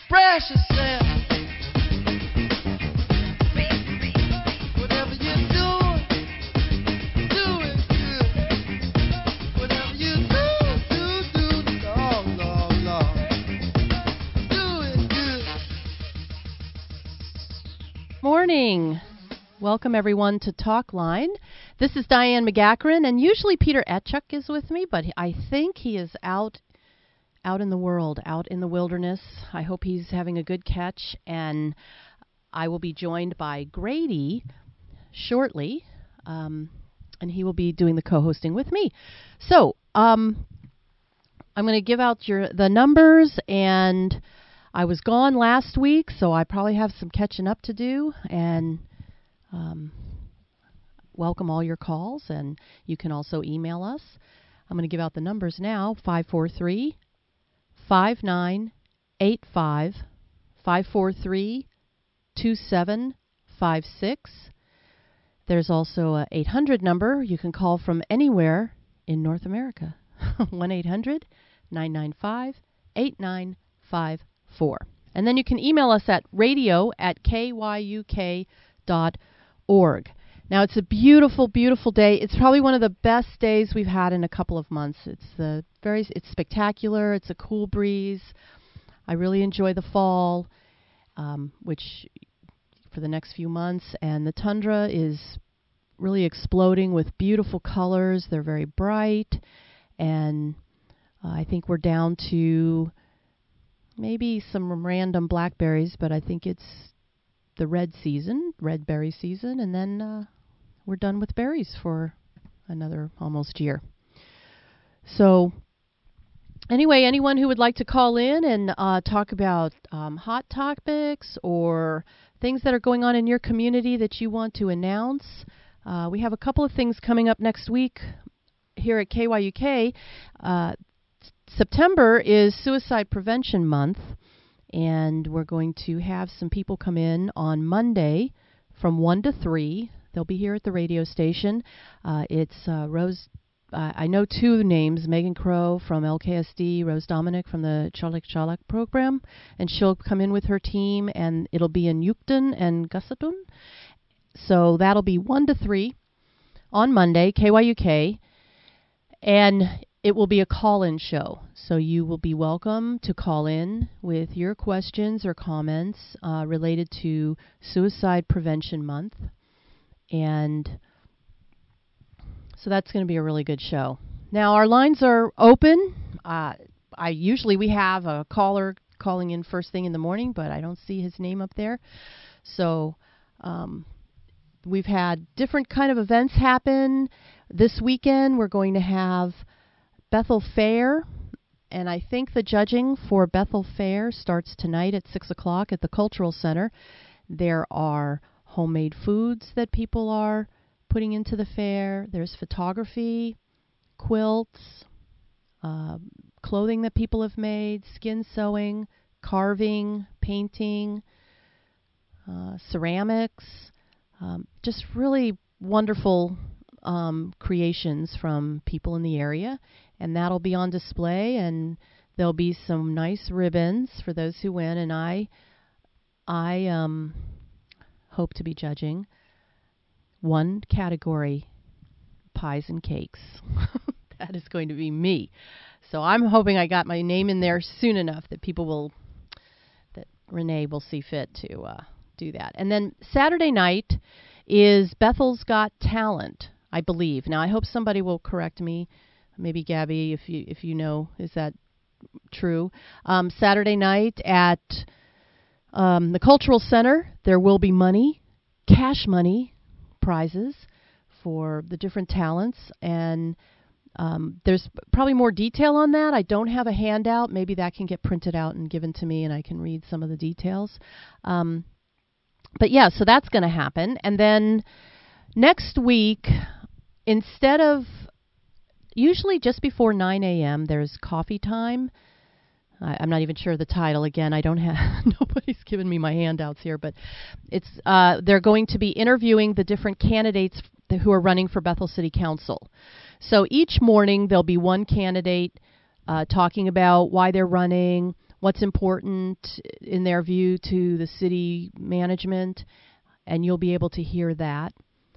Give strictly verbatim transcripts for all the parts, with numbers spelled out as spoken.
Express yourself. Whatever you do, do it good. Whatever you do, do, do, oh, Lord, Lord. Do it good. Morning. Welcome, everyone, to Talk Line. This is Diane McGackran, and usually Peter Etchuk is with me, but I think he is out out in the world, out in the wilderness. I hope he's having a good catch, and I will be joined by Grady shortly, um, and he will be doing the co-hosting with me. So um, I'm going to give out your the numbers, and I was gone last week, so I probably have some catching up to do, and um, welcome all your calls, and you can also email us. I'm going to give out the numbers now, five four three, five nine eight five, five four three, two seven five six. There's also a eight hundred number you can call from anywhere in North America, one eight hundred nine nine five eight nine five four. And then you can email us at radio at k y u k dot org. Now, it's a beautiful, beautiful day. It's probably one of the best days we've had in a couple of months. It's the very, it's spectacular. It's a cool breeze. I really enjoy the fall, um, which for the next few months, and the tundra is really exploding with beautiful colors. They're very bright, and uh, I think we're down to maybe some random blackberries, but I think it's the red season, red berry season, and then uh, we're done with berries for another almost year. So anyway, anyone who would like to call in and uh, talk about um, hot topics or things that are going on in your community that you want to announce, uh, we have a couple of things coming up next week here at K Y U K. Uh, September is Suicide Prevention Month, and we're going to have some people come in on Monday from one to three. They'll be here at the radio station. Uh, it's uh, Rose, uh, I know two names, Megan Crow from L K S D, Rose Dominic from the Chalak Chalak program, and she'll come in with her team, and it'll be in Yukton and Gusatun. So that'll be one to three on Monday, K Y U K, and it will be a call-in show, so you will be welcome to call in with your questions or comments uh, related to Suicide Prevention Month. And so that's going to be a really good show. Now, our lines are open. Uh, I usually we have a caller calling in first thing in the morning, but I don't see his name up there. So um, we've had different kind of events happen. This weekend, we're going to have Bethel Fair, and I think the judging for Bethel Fair starts tonight at six o'clock at the Cultural Center. There are homemade foods that people are putting into the fair. There's photography, quilts, uh, clothing that people have made, skin sewing, carving, painting, uh, ceramics, um, just really wonderful um, creations from people in the area. And that'll be on display, and there'll be some nice ribbons for those who win. And I, I um, hope to be judging one category, pies and cakes. That is going to be me. So I'm hoping I got my name in there soon enough that people will, that Renee will see fit to uh, do that. And then Saturday night is Bethel's Got Talent, I believe. Now, I hope somebody will correct me. Maybe Gabby, if you if you know, is that true? Um, Saturday night at um, the Cultural Center, there will be money, cash money, prizes for the different talents, and um, there's probably more detail on that. I don't have a handout. Maybe that can get printed out and given to me, and I can read some of the details. Um, but yeah, so that's going to happen, and then next week, instead of usually just before nine a.m., there's coffee time. I, I'm not even sure the title. Again, I don't have, nobody's given me my handouts here, but it's uh, they're going to be interviewing the different candidates f- who are running for Bethel City Council. So each morning there'll be one candidate uh, talking about why they're running, what's important in their view to the city management, and you'll be able to hear that.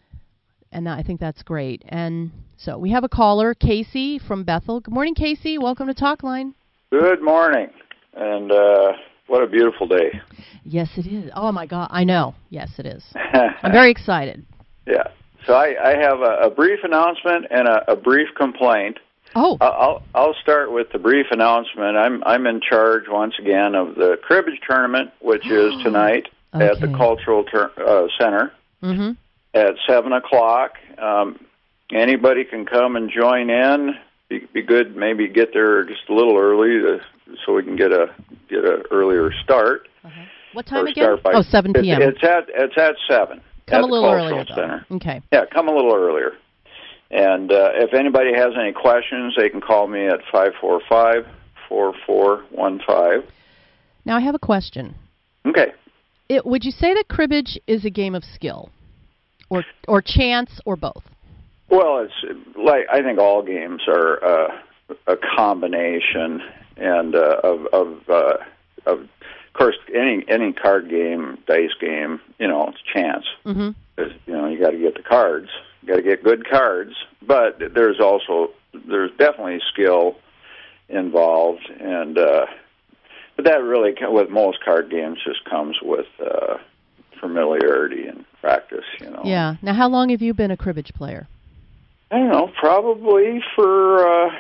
And I think that's great. And so we have a caller, Casey from Bethel. Good morning, Casey. Welcome to Talkline. Good morning. And uh, what a beautiful day. Yes, it is. Oh, my God. I know. Yes, it is. I'm very excited. Yeah. So I, I have a, a brief announcement and a, a brief complaint. Oh. I'll I'll start with the brief announcement. I'm I'm in charge once again of the cribbage tournament, which is tonight okay. at the Cultural ter- uh, Center mm-hmm. at seven o'clock. Um, anybody can come and join in. Be, be good, maybe get there just a little early to, so we can get a get a earlier start. Uh-huh. What time or again? By, oh, seven p.m. It's, it's at it's at seven. Come at a little the earlier, Cultural though. Center. Okay. Yeah, come a little earlier. And uh, if anybody has any questions, they can call me at five four five, four four one five. Now, I have a question. Okay. It, would you say that cribbage is a game of skill, or or chance, or both? Well, it's like I think all games are uh, a combination, and uh, of of, uh, of of course any any card game, dice game, you know, it's chance. Mm-hmm. You know, you got to get the cards. You got to get good cards, but there's also there's definitely skill involved, and uh, but that really with most card games just comes with uh, familiarity and practice. You know. Yeah. Now, how long have you been a cribbage player? I don't know, probably for uh,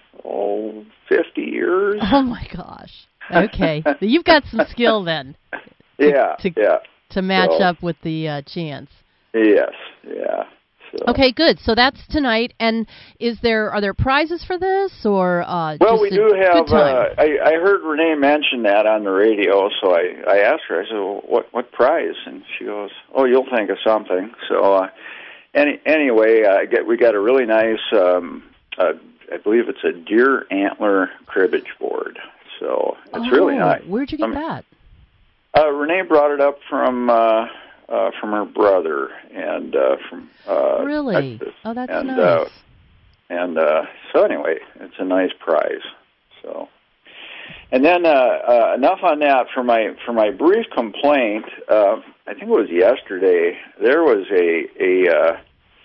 oh fifty years. Oh my gosh. Okay, so you've got some skill then. To, yeah. To, yeah. To match so, up with the uh, chance. Yes. Yeah. So. Okay, good. So that's tonight. And is there are there prizes for this, or uh, well, just we a do have. good time? Uh, I, I heard Renee mention that on the radio, so I, I asked her. I said, well, "What what prize?" And she goes, "Oh, you'll think of something." So uh, any anyway, I get we got a really nice. Um, uh, I believe it's a deer antler cribbage board. So it's oh, really nice. Where'd you get um, that? Uh, Renee brought it up from. Uh, Uh, from her brother and uh, from uh, really Texas. Oh, that's and, nice. Uh, and uh, so anyway, it's a nice prize. So, and then uh, uh, enough on that. For my for my brief complaint, uh, I think it was yesterday. There was a a uh,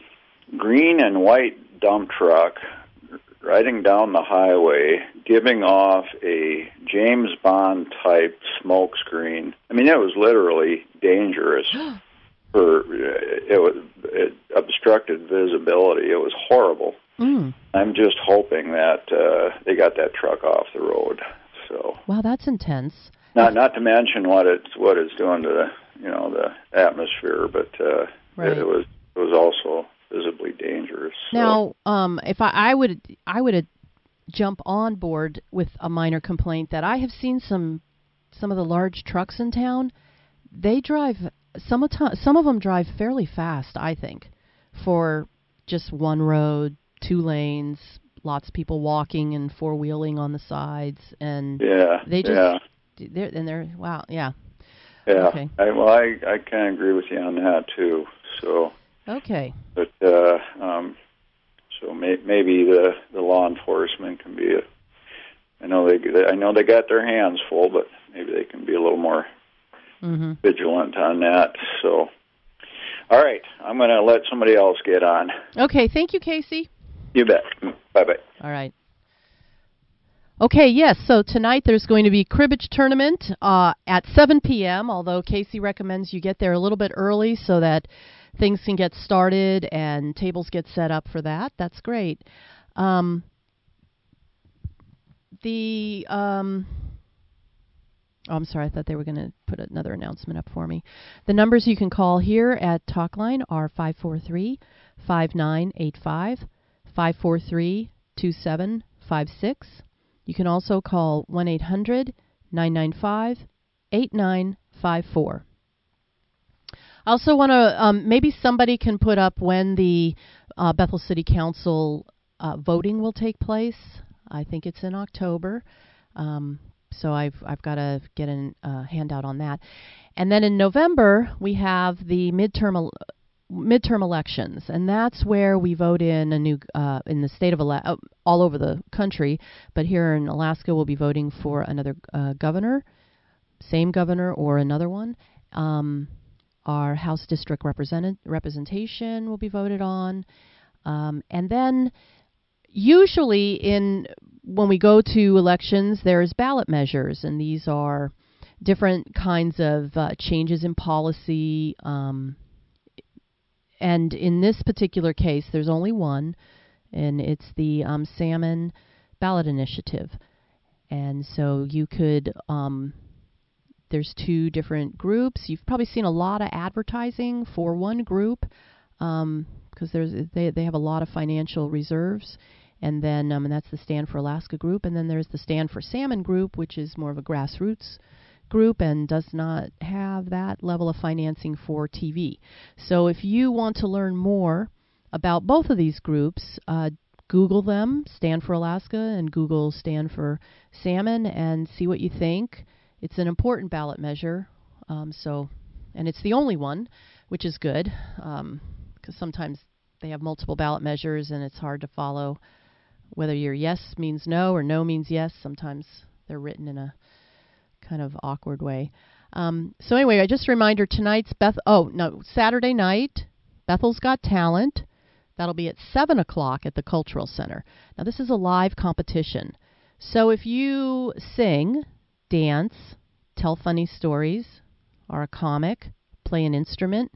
green and white dump truck riding down the highway, giving off a James Bond type smoke screen. I mean, it was literally dangerous. for it was it obstructed visibility. It was horrible. Mm. I'm just hoping that uh, they got that truck off the road. So wow, that's intense. Not not to mention what it's what it's doing to the you know the atmosphere, but uh, right. it, it was it was also visibly dangerous. So. Now, um, if I, I would, I would uh, jump on board with a minor complaint that I have seen some, some of the large trucks in town. They drive some of t- some of them drive fairly fast. I think for just one road, two lanes, lots of people walking and four wheeling on the sides, and yeah, they just yeah. they're and they're wow, yeah, yeah. Okay. I, well, I I kind of agree with you on that too. So. Okay. But uh, um, so may, maybe the, the law enforcement can be a. I know they, they I know they got their hands full, but maybe they can be a little more mm-hmm. vigilant on that. So, all right, I'm going to let somebody else get on. Okay. Thank you, Casey. You bet. Bye bye. All right. Okay, yes, so tonight there's going to be cribbage tournament uh, at seven p.m., although Casey recommends you get there a little bit early so that things can get started and tables get set up for that. That's great. Um, the, um, oh, I'm sorry, I thought they were going to put another announcement up for me. The numbers you can call here at Talkline are five four three, five nine eight five, five four three, two seven five six. You can also call one eight hundred, nine nine five, eight nine five four. I also want to, um, maybe somebody can put up when the uh, Bethel City Council uh, voting will take place. I think it's in October. Um, so I've I've got to get a uh, handout on that. And then in November, we have the midterm el- midterm elections, and that's where we vote in a new uh, in the state of Alaska, uh, all over the country, but here in Alaska we'll be voting for another uh, governor, same governor or another one. Um, our House District represent- representation will be voted on, um, and then usually in when we go to elections, there's ballot measures, and these are different kinds of uh, changes in policy. Um, And in this particular case, there's only one, and it's the um, Salmon Ballot Initiative. And so you could, um, there's two different groups. You've probably seen a lot of advertising for one group because um, there's they they have a lot of financial reserves. And then um, and that's the Stand for Alaska group. And then there's the Stand for Salmon group, which is more of a grassroots group and does not have that level of financing for T V. So if you want to learn more about both of these groups, uh, Google them, Stand for Alaska and Google Stand for Salmon, and see what you think. It's an important ballot measure, um, so and it's the only one, which is good, because um, sometimes they have multiple ballot measures and it's hard to follow whether your yes means no or no means yes. Sometimes they're written in a kind of awkward way. Um, so anyway, I just a reminder, tonight's Beth. Oh no, Saturday night, Bethel's Got Talent. That'll be at seven o'clock at the Cultural Center. Now this is a live competition, so if you sing, dance, tell funny stories, are a comic, play an instrument,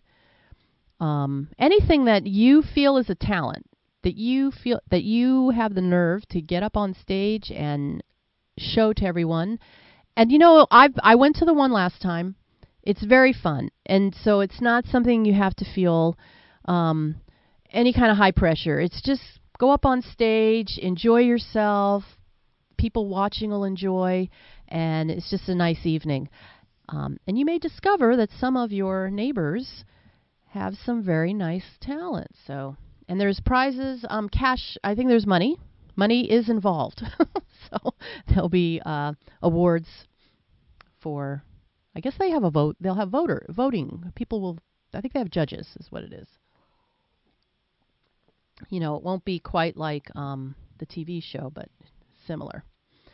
um, anything that you feel is a talent, that you feel that you have the nerve to get up on stage and show to everyone. And you know, I I went to the one last time. It's very fun, and so it's not something you have to feel um, any kind of high pressure. It's just go up on stage, enjoy yourself. People watching will enjoy, and it's just a nice evening. Um, and you may discover that some of your neighbors have some very nice talent. So, and there's prizes, um, cash. I think there's money. Money is involved. So there'll be uh, awards for, I guess they have a vote. They'll have voter voting. People will, I think they have judges is what it is. You know, it won't be quite like um, the T V show, but similar.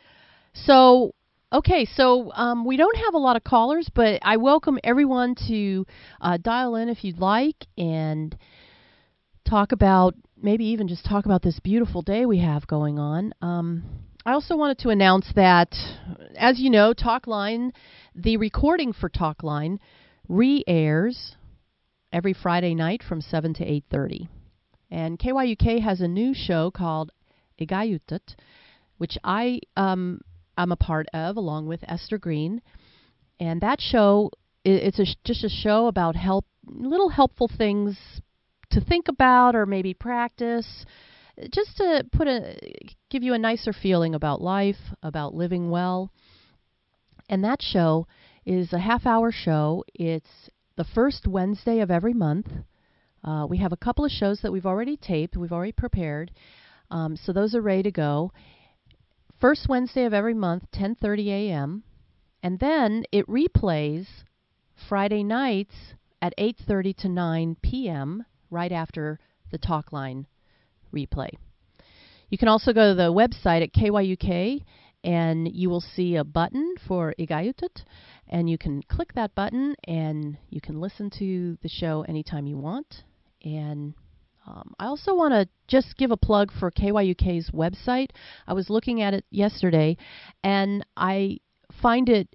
So, okay, so um, we don't have a lot of callers, but I welcome everyone to uh, dial in if you'd like and talk about, maybe even just talk about this beautiful day we have going on. Um, I also wanted to announce that, as you know, Talkline, the recording for Talkline re-airs every Friday night from seven to eight thirty. And K Y U K has a new show called Igayutat, which I um, am a part of along with Esther Green. And that show, it's a, just a show about help, little helpful things to think about or maybe practice, just to put a give you a nicer feeling about life, about living well. And that show is a half-hour show. It's the first Wednesday of every month. Uh, we have a couple of shows that we've already taped, we've already prepared, um, so those are ready to go. First Wednesday of every month, ten thirty a.m., and then it replays Friday nights at eight thirty to nine p.m., right after the Talkline replay. You can also go to the website at K Y U K, and you will see a button for Igayutat, and you can click that button, and you can listen to the show anytime you want. And um, I also want to just give a plug for K Y U K's website. I was looking at it yesterday, and I find it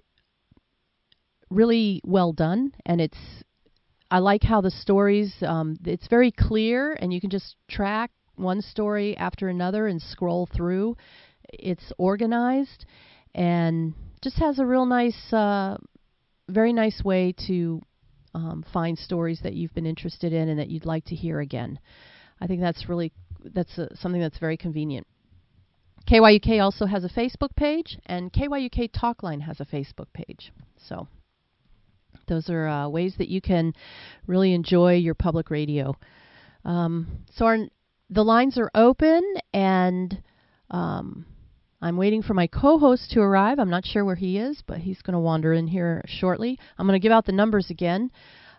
really well done, and it's I like how the stories, um, it's very clear, and you can just track one story after another and scroll through. It's organized and just has a real nice, uh, very nice way to um, find stories that you've been interested in and that you'd like to hear again. I think that's really, that's uh, something that's very convenient. K Y U K also has a Facebook page, and K Y U K Talkline has a Facebook page. So those are uh, ways that you can really enjoy your public radio. Um, so our, the lines are open, and um, I'm waiting for my co-host to arrive. I'm not sure where he is, but he's going to wander in here shortly. I'm going to give out the numbers again.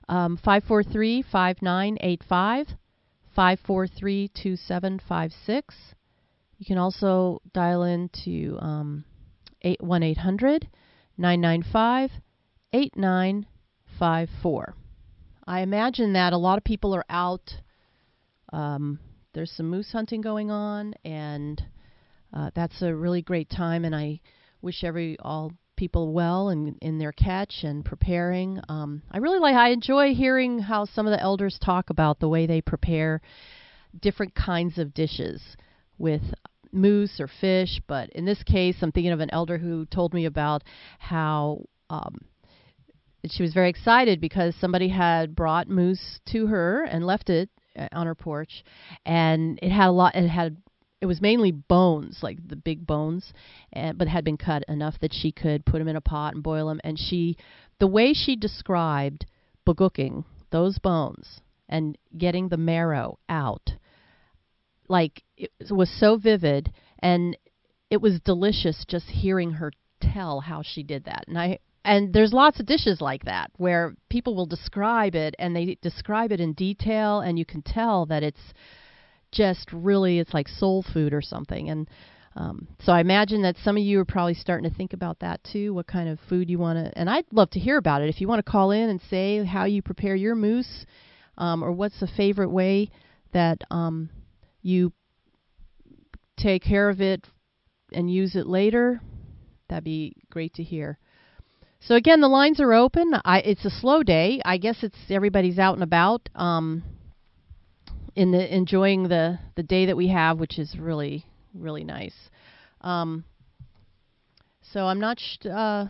Um, five four three, five nine eight five, five four three, two seven five six. You can also dial in to um, one eight hundred, nine nine five, eight nine five four. I imagine that a lot of people are out. Um, there's some moose hunting going on, and uh, that's a really great time, and I wish every all people well in, in their catch and preparing. Um, I really like, I enjoy hearing how some of the elders talk about the way they prepare different kinds of dishes with moose or fish, but in this case, I'm thinking of an elder who told me about how um, she was very excited because somebody had brought moose to her and left it on her porch, and it had a lot. It had it was mainly bones, like the big bones, and, but had been cut enough that she could put them in a pot and boil them. And she, the way she described bagooking those bones and getting the marrow out, like it was so vivid, and it was delicious just hearing her tell how she did that. And I and there's lots of dishes like that where people will describe it, and they describe it in detail, and you can tell that it's just really, it's like soul food or something. And um, so I imagine that some of you are probably starting to think about that too, what kind of food you want to, and I'd love to hear about it. If you want to call in and say how you prepare your moose, um, or what's the favorite way that um, you take care of it and use it later, that'd be great to hear. So again, the lines are open. I, it's a slow day. I guess it's everybody's out and about, um, in the enjoying the, the day that we have, which is really really nice. Um, so I'm not. Sh- uh,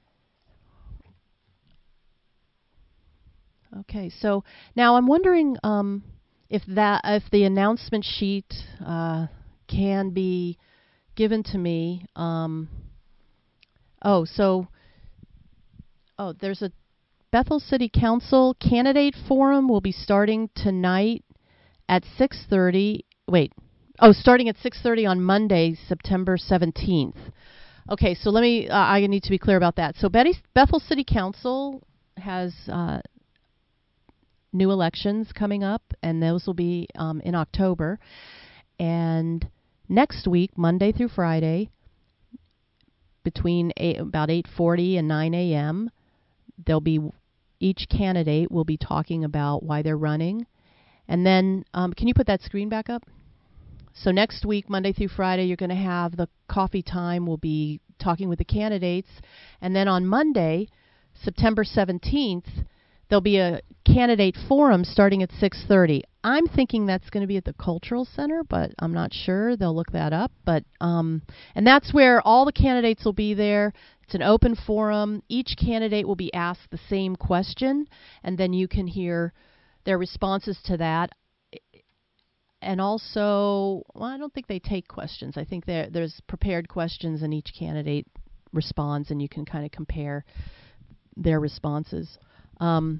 okay, so now I'm wondering um, if that if the announcement sheet uh, can be given to me. Um, oh, so. Oh, there's a Bethel City Council candidate forum will be starting tonight at six thirty. Wait. Oh, starting at six thirty on Monday, September seventeenth. Okay, so let me, uh, I need to be clear about that. So Betty, Bethel City Council has uh, new elections coming up, and those will be um, in October. And next week, Monday through Friday, between eight, about eight forty and nine a.m., There'll be each candidate will be talking about why they're running, and then um, can you put that screen back up? So next week, Monday through Friday, you're going to have the coffee time. We'll be talking with the candidates, and then on Monday, September seventeenth, there'll be a candidate forum starting at six thirty. I'm thinking that's going to be at the Cultural Center, but I'm not sure. They'll look that up. But um, and that's where all the candidates will be there. It's an open forum. Each candidate will be asked the same question, and then you can hear their responses to that. And also, well, I don't think they take questions. I think there there's prepared questions, and each candidate responds, and you can kind of compare their responses. Um,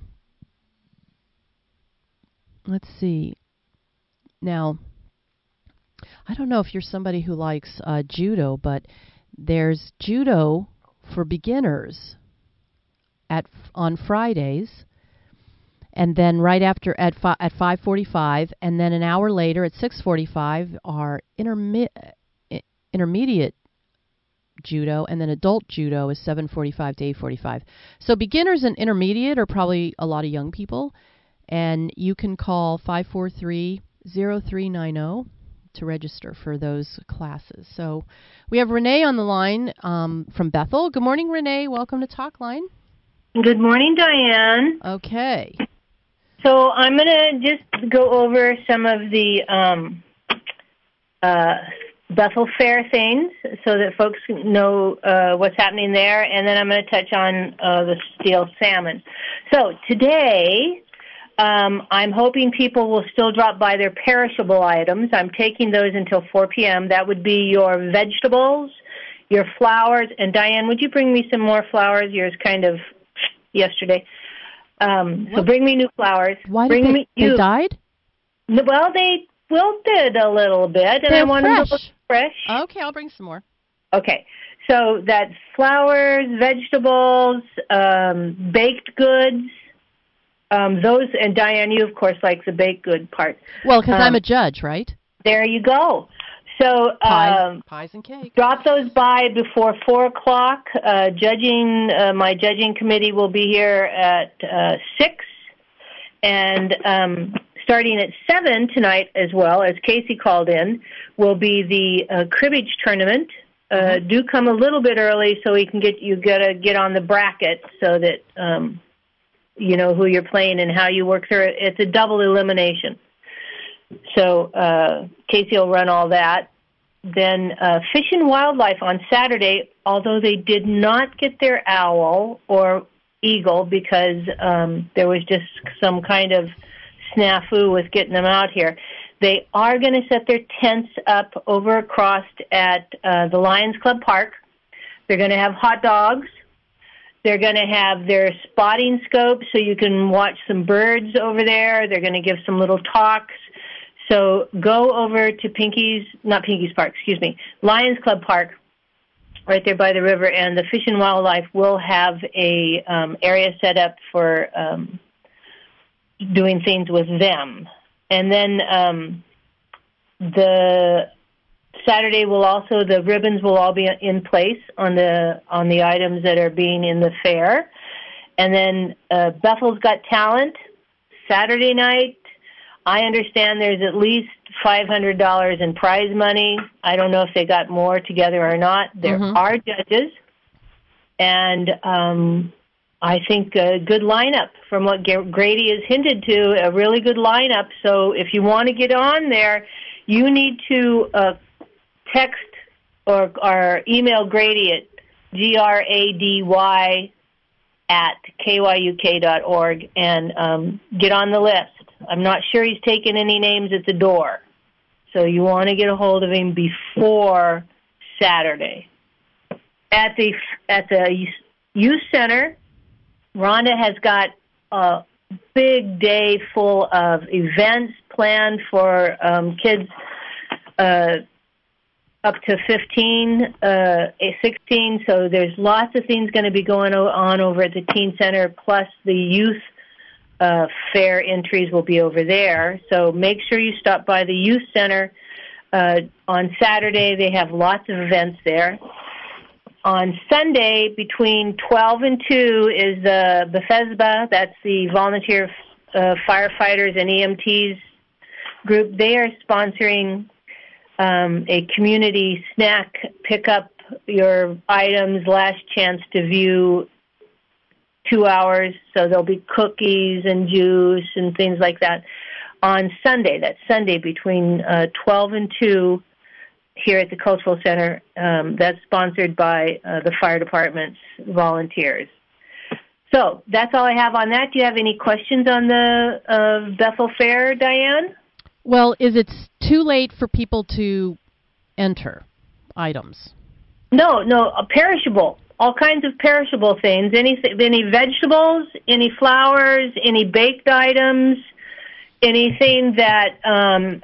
let's see. Now, I don't know if you're somebody who likes uh, judo, but there's judo for beginners at on Fridays, and then right after at fi- at five forty-five, and then an hour later at six forty-five are intermi- intermediate judo, and then adult judo is seven forty-five to eight forty-five. So beginners and intermediate are probably a lot of young people, and you can call five four three, zero three nine zero to register for those classes. So we have Renee on the line um, from Bethel. Good morning, Renee. Welcome to Talkline. Good morning, Diane. Okay. So I'm going to just go over some of the um, uh, Bethel Fair things so that folks know uh, what's happening there, and then I'm going to touch on uh, the steel salmon. So today, Um, I'm hoping people will still drop by their perishable items. I'm taking those until four p.m. That would be your vegetables, your flowers. And Diane, would you bring me some more flowers? Yours kind of yesterday. Um, so bring me new flowers. Why bring did they, me, they you, died? Well, they wilted a little bit, and They're I want fresh. them to look fresh. Okay, I'll bring some more. Okay. So that's flowers, vegetables, um, baked goods, um, those, and Diane, you, of course, like the baked good part. Well, because um, I'm a judge, right? There you go. So Pies, um, pies and cake. drop those by before four o'clock. Uh, judging, uh, my judging committee will be here at uh, six, and um, starting at seven tonight as well, as Casey called in, will be the uh, cribbage tournament. Uh, mm-hmm. Do come a little bit early so we can get you gotta get on the bracket so that um, you know who you're playing and how you work through it. It's a double elimination. So uh, Casey will run all that. Then uh, Fish and Wildlife on Saturday, although they did not get their owl or eagle because um, there was just some kind of snafu with getting them out here, they are going to set their tents up over across at uh, the Lions Club Park. They're going to have hot dogs. They're going to have their spotting scopes so you can watch some birds over there. They're going to give some little talks. So go over to Pinky's, not Pinky's Park, excuse me, Lions Club Park, right there by the river, and the Fish and Wildlife will have a um, area set up for um, doing things with them. And then um, the Saturday will also, the ribbons will all be in place on the on the items that are being in the fair. And then uh, Bethel's Got Talent, Saturday night. I understand there's at least five hundred dollars in prize money. I don't know if they got more together or not. There mm-hmm. are judges, and um, I think a good lineup from what Grady has hinted to, a really good lineup. So if you want to get on there, you need to uh, text or, or email Grady at G R A D Y at K Y U K dot org and um, get on the list. I'm not sure he's taken any names at the door. So you want to get a hold of him before Saturday. At the at the youth center, Rhonda has got a big day full of events planned for um, kids uh, up to fifteen, uh, sixteen. So there's lots of things going to be going on over at the teen center, plus the youth Uh, fair entries will be over there. So make sure you stop by the youth center uh, on Saturday. They have lots of events there. On Sunday, between twelve and two, is the Bethesda. That's the volunteer uh, firefighters and E M Ts group. They are sponsoring um, a community snack, pick up your items, last chance to view, two hours, so there'll be cookies and juice and things like that on Sunday. That's Sunday between uh, twelve and two here at the Cultural Center. Um, that's sponsored by uh, the fire department's volunteers. So that's all I have on that. Do you have any questions on the uh, Bethel Fair, Diane? Well, is it too late for people to enter items? No, no, uh, perishable. All kinds of perishable things, any any vegetables, any flowers, any baked items, anything that, um,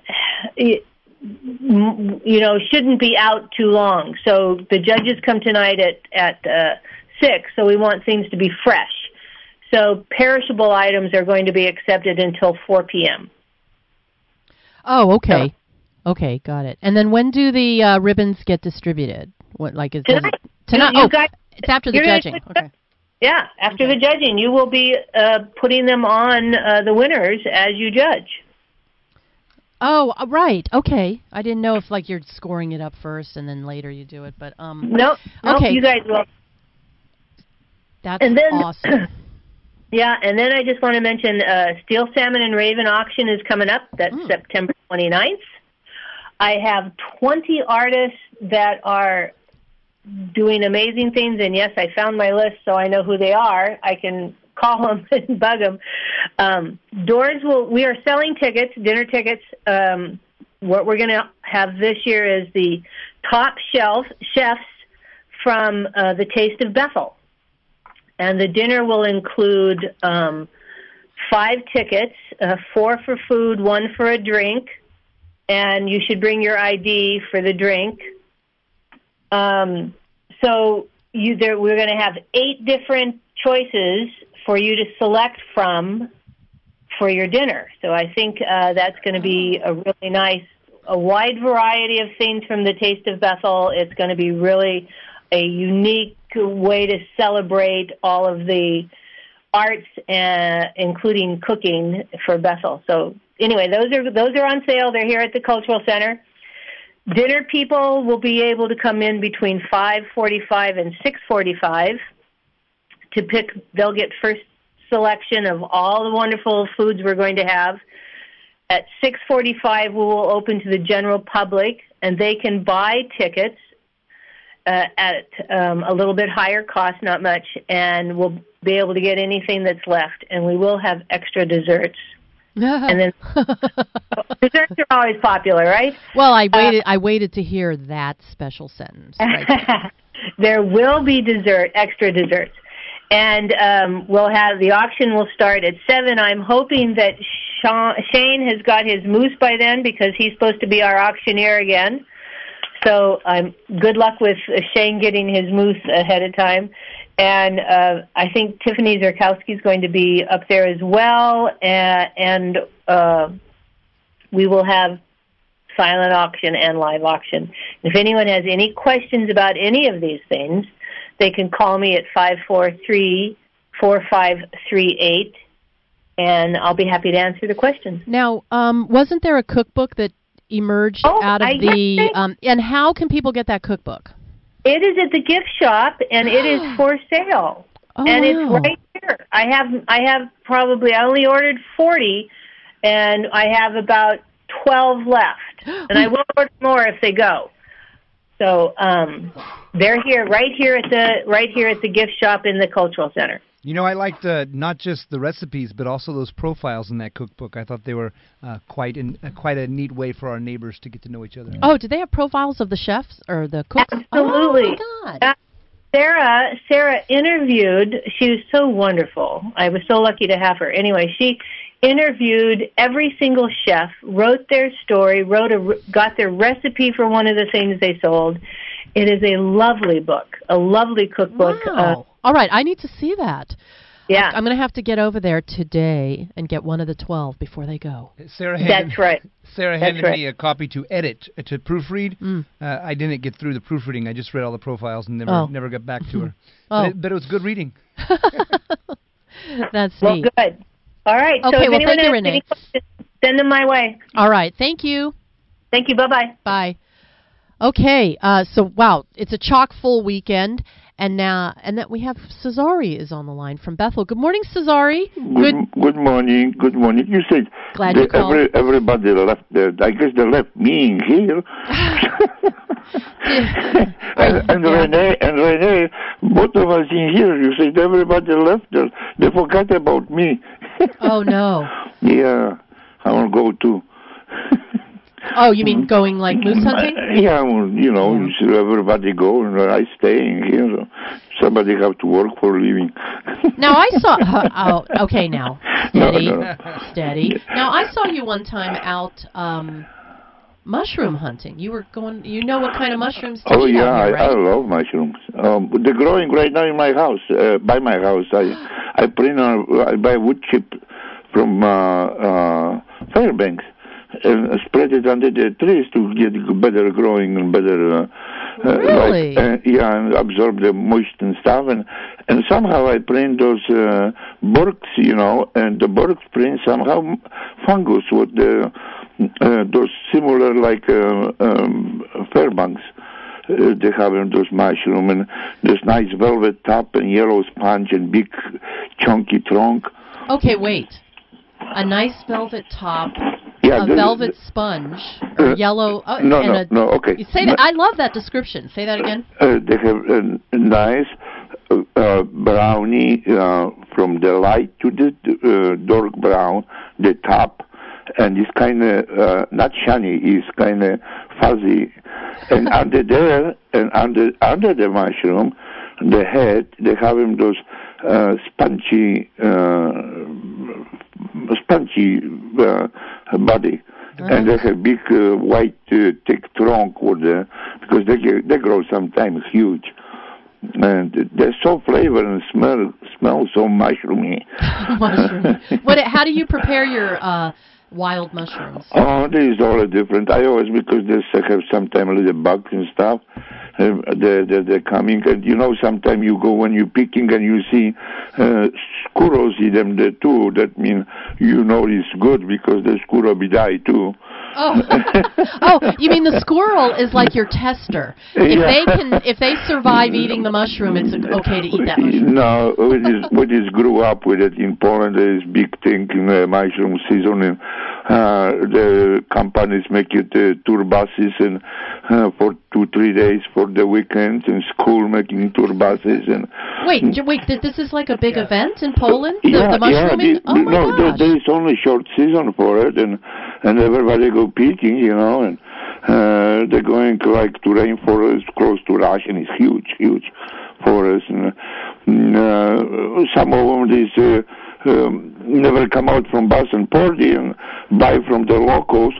you know, shouldn't be out too long. So the judges come tonight at, at uh, six, so we want things to be fresh. So perishable items are going to be accepted until four p.m. Oh, okay. So, okay, got it. And then when do the uh, ribbons get distributed? What, like, is tonight? It, tonight? You, you oh, guys, it's after the judging. Okay. Yeah, after okay. the judging, you will be uh, putting them on uh, the winners as you judge. Oh, right. Okay. I didn't know if like you're scoring it up first and then later you do it, but um. No, nope, okay. Nope, you guys will. That's and then, awesome. Yeah, and then I just want to mention uh, Steel Salmon and Raven auction is coming up. That's mm. September twenty-ninth. I have twenty artists that are doing amazing things, and yes, I found my list, so I know who they are. I can call them and bug them. Um, doors will. We are selling tickets, dinner tickets. Um, what we're going to have this year is the top shelf chefs from uh, the Taste of Bethel, and the dinner will include um, five tickets, uh, four for food, one for a drink, and you should bring your I D for the drink. Um, so you, there, we're going to have eight different choices for you to select from for your dinner. So I think uh, that's going to be a really nice, a wide variety of things from the Taste of Bethel. It's going to be really a unique way to celebrate all of the arts, uh, including cooking for Bethel. So anyway, those are those are on sale. They're here at the Cultural Center. Dinner people will be able to come in between five forty-five and six forty-five to pick. They'll get first selection of all the wonderful foods we're going to have. At six forty-five, we will open to the general public, and they can buy tickets uh, at um, a little bit higher cost, not much, and we'll be able to get anything that's left. And we will have extra desserts. And then desserts are always popular, right? Well, I waited. Uh, I waited to hear that special sentence. Right there. There will be dessert, extra desserts, and um, we'll have the auction will start at seven. I'm hoping that Sean, Shane has got his moose by then because he's supposed to be our auctioneer again. So I'm good luck with uh, Shane getting his moose ahead of time. And uh, I think Tiffany Zerkowski is going to be up there as well, and, and uh, we will have silent auction and live auction. If anyone has any questions about any of these things, they can call me at five four three, four five three eight, and I'll be happy to answer the questions. Now, um, wasn't there a cookbook that emerged oh, out of I the... Um, and how can people get that cookbook? It is at the gift shop, and it is for sale. Oh, and wow. It's right here. I have I have probably, I only ordered forty, and I have about twelve left. And I will order more if they go. So um, they're here, right here at the right here at the gift shop in the Cultural Center. You know, I liked uh, not just the recipes, but also those profiles in that cookbook. I thought they were uh, quite in, uh, quite a neat way for our neighbors to get to know each other. Oh, do they have profiles of the chefs or the cooks? Absolutely. Oh, my God. Uh, Sarah, Sarah interviewed, she was so wonderful. I was so lucky to have her. Anyway, she interviewed every single chef, wrote their story, wrote a, got their recipe for one of the things they sold. It is a lovely book, a lovely cookbook. Wow. Uh, All right, I need to see that. Yeah. I'm going to have to get over there today and get one of the twelve before they go. Sarah handed, That's right. Sarah That's handed right. me a copy to edit, uh, to proofread. Mm. Uh, I didn't get through the proofreading. I just read all the profiles and never Oh. never got back to her. Oh. But, it, but it was good reading. That's Well, neat. good. All right. Okay, so if well, anyone thank you, has any Renee. questions, send them my way. All right, thank you. Thank you. Bye-bye. Bye. Okay, uh, so wow, it's a chock-full weekend, and now and that we have Cesare is on the line from Bethel. Good morning, Cesare. Good, good morning. Good morning. You said Glad that you called. every, everybody left. The, I guess they left me in here. and, and Yeah. Renee and Renee, both of us in here. You said everybody left. They, they forgot about me. Oh no. Yeah, I want to go too. Oh, you mean going like moose hunting? Yeah, well, you know, Yeah. you see everybody go, and I stay in here. So somebody have to work for a living. Now I saw. Uh, oh, okay, now No, steady, no. steady. Now I saw you one time out um, mushroom hunting. You were going. You know what kind of mushrooms to Oh eat yeah, out here, I, I right? love mushrooms. Um, they're growing right now in my house, uh, by my house. I I print on, I buy wood chip from uh, uh, Fairbanks and spread it under the trees to get better growing and better. Uh, uh, Really? Like, uh, yeah, and absorb the moist and stuff. And and somehow I print those uh, burks, you know, and the burks print somehow fungus with the uh, those similar like uh, um, Fairbanks. Uh, they have in those mushroom and this nice velvet top and yellow sponge and big chunky trunk. Okay, wait. A nice velvet top, Yeah, a the- velvet sponge, or Uh, yellow. Oh, no, and no, a, no. Okay. You say that. I love that description. Say that again. Uh, they have a, a nice uh, uh, brownie uh, from the light to the uh, dark brown, the top, and it's kind of uh, not shiny. It's kind of fuzzy, and under there and under under the mushroom, the head they have him those uh, spongy uh, spongy uh, body. And they have big uh, white uh, thick trunk with the, because they get, they grow sometimes huge, and they're so flavor and smell smells so mushroomy. Mushroom. What? How do you prepare your uh, wild mushrooms? Oh, there is all different. I always, because they have sometimes little bugs and stuff, uh, they, they, they're coming. And, you know, sometimes you go when you're picking and you see uh, squirrels eat them there too. That means you know it's good because the squirrel will die too. Oh, oh! You mean the squirrel is like your tester? If Yeah. they can, if they survive eating the mushroom, it's okay to eat that mushroom. No, we just, we just grew up with it. In Poland, there is big thing in the mushroom season, and uh, the companies make it uh, tour buses and uh, for two, three days for the weekends, and school making tour buses. And Wait, j- wait! th- This is like a big event in Poland. The, yeah, the mushrooming. yeah. Oh my no, there, gosh! there is only short season for it, and and everybody go picking, you know, and uh, they're going to, like to rainforest close to Russia, and it's huge, huge forest. And uh, some of them these uh, um, never come out from bus and party and buy from the locals.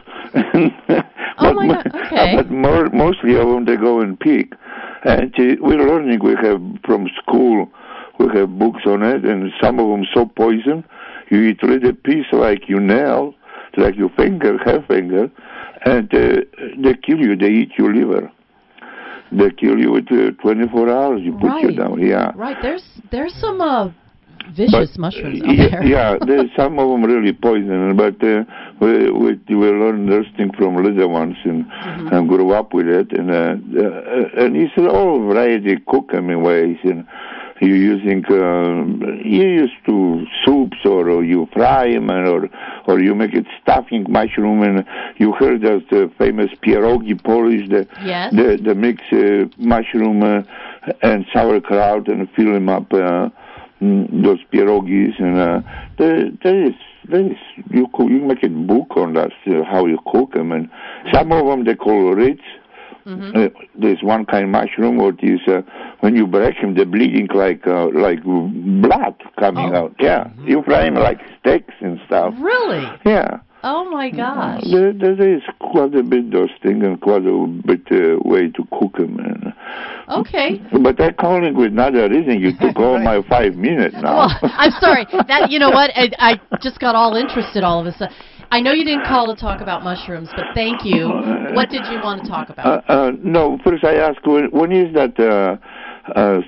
Oh my God! Okay. But more, mostly of them they go and pick, and uh, we're learning. We have from school. We have books on it, and some of them so poison. You eat little piece like your nail, like your finger, half finger, and uh, they kill you. They eat your liver. They kill you with uh, twenty-four hours. You put Right. you down. Yeah. Right. There's there's some uh, vicious But, mushrooms uh, out yeah, there. yeah, there's some of them really poison, but uh, we, we we learn those things from little ones and, Mm-hmm. and grew up with it, and uh, uh, and it's all variety cook them in ways, and you using uh, you used to soups or, or you fry them or or you make it stuffing mushroom, and you heard of the famous pierogi Polish, the Yes. the, the mix uh, mushroom uh, and sauerkraut and fill them up. Uh, Mm, those pierogis, and uh, there, there is, there is, you cook, you make a book on that, uh, how you cook them, and some of them they call Ritz. Mm-hmm. Uh, there's one kind of mushroom, what is, uh, when you break them, they're bleeding like, uh, like blood coming Oh. out. Yeah, you fry them like steaks and stuff. Really? Yeah. Oh my gosh! There, there is quite a bit those things and quite a bit uh, way to cook them. And, Okay. but I'm calling with another reason. You took all my five minutes now. Well, I'm sorry. That you know what? I, I just got all interested all of a sudden. I know you didn't call to talk about mushrooms, but thank you. What did you want to talk about? Uh, uh, no, first I ask, when, when is that uh, uh,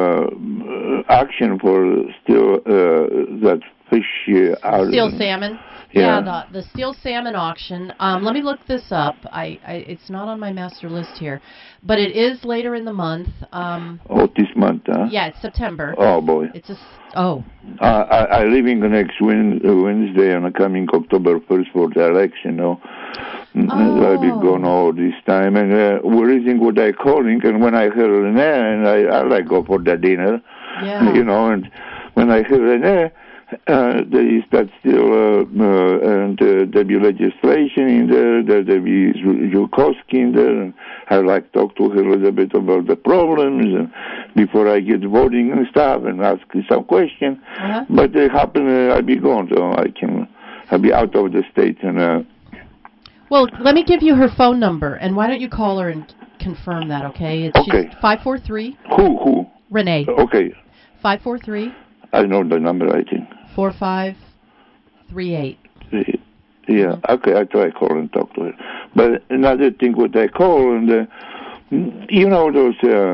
uh, action for still uh, that fish uh, out? Steel salmon. Yeah. Yeah, the the steel salmon auction. Um, let me look this up. I, I it's not on my master list here, but it is later in the month. Um, Oh, this month, huh? yeah, it's September. Oh, boy. It's a s- oh. Uh, I, I leaving the next win, uh, Wednesday and coming October first for the election, you know. Mm, I'll be Oh. gone all this time. And uh, we're reading what I calling, and when I hear Rene, and I, I like go for the dinner, Yeah. you know, and when I hear Rene, uh, there is that still, uh, uh, and uh, there be legislation in there, there, there be Zhukowski in there, and I like talk to her a little bit about the problems, and before I get voting and stuff, and ask her some question. Uh-huh. But it happen, uh, I'll be gone, so I can, I'll be out of the state, and uh, Well, let me give you her phone number, and why don't you call her and confirm that? Okay. It's Okay. five four three who, who? Renee. Okay, Five four three I know the number, I think. four five three eight. Yeah, okay, I try call and talk to her. But another thing, what I call, and uh, you know those, uh,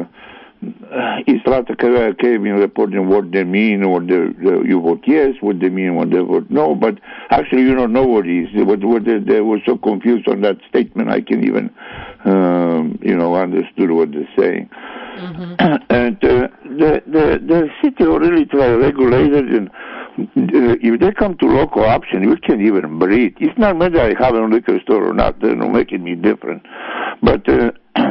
it's a lot of came in reporting what they mean, what they, uh, you vote yes, what they mean, what they vote no, but actually you don't know what it is. What, what they, they were so confused on that statement, I can even, um, you know, understood what they're saying. Mm-hmm. And uh, the, the, the city really try to regulate it, and uh, if they come to local option, you can't even breathe. It's not whether I have a liquor store or not. They're not making me different. But uh,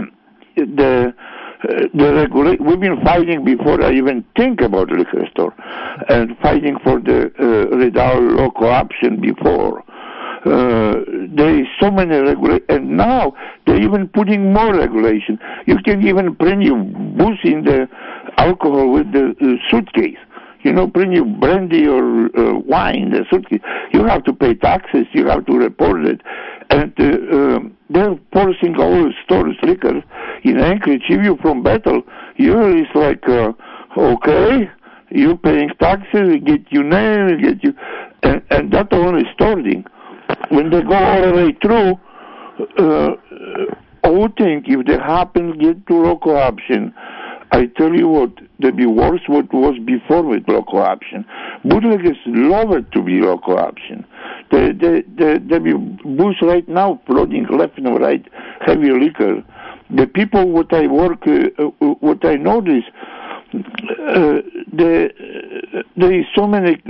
the uh, the regula- we've been fighting before I even think about liquor store, and fighting for the uh, Redal local option before. Uh, there is so many regulations, and now they're even putting more regulation. You can even bring your booze in the alcohol with the uh, suitcase. You know, bring your brandy or uh, wine in the suitcase. You have to pay taxes. You have to report it. And uh, um, they're forcing all the stores, liquor in Anchorage. If you're from Bethel, you're it's like, uh, okay, you paying taxes, we get you name, we get you, and, and that only starting. When they go all the way through, uh, I would think if they happen to get to local option, I tell you what, they'd be worse what was before with local option. Bootleggers love it to be local option. They, they, they, they be booths right now flooding left and right, heavy liquor. The people what I work, uh, what I notice, uh, there there is so many uh,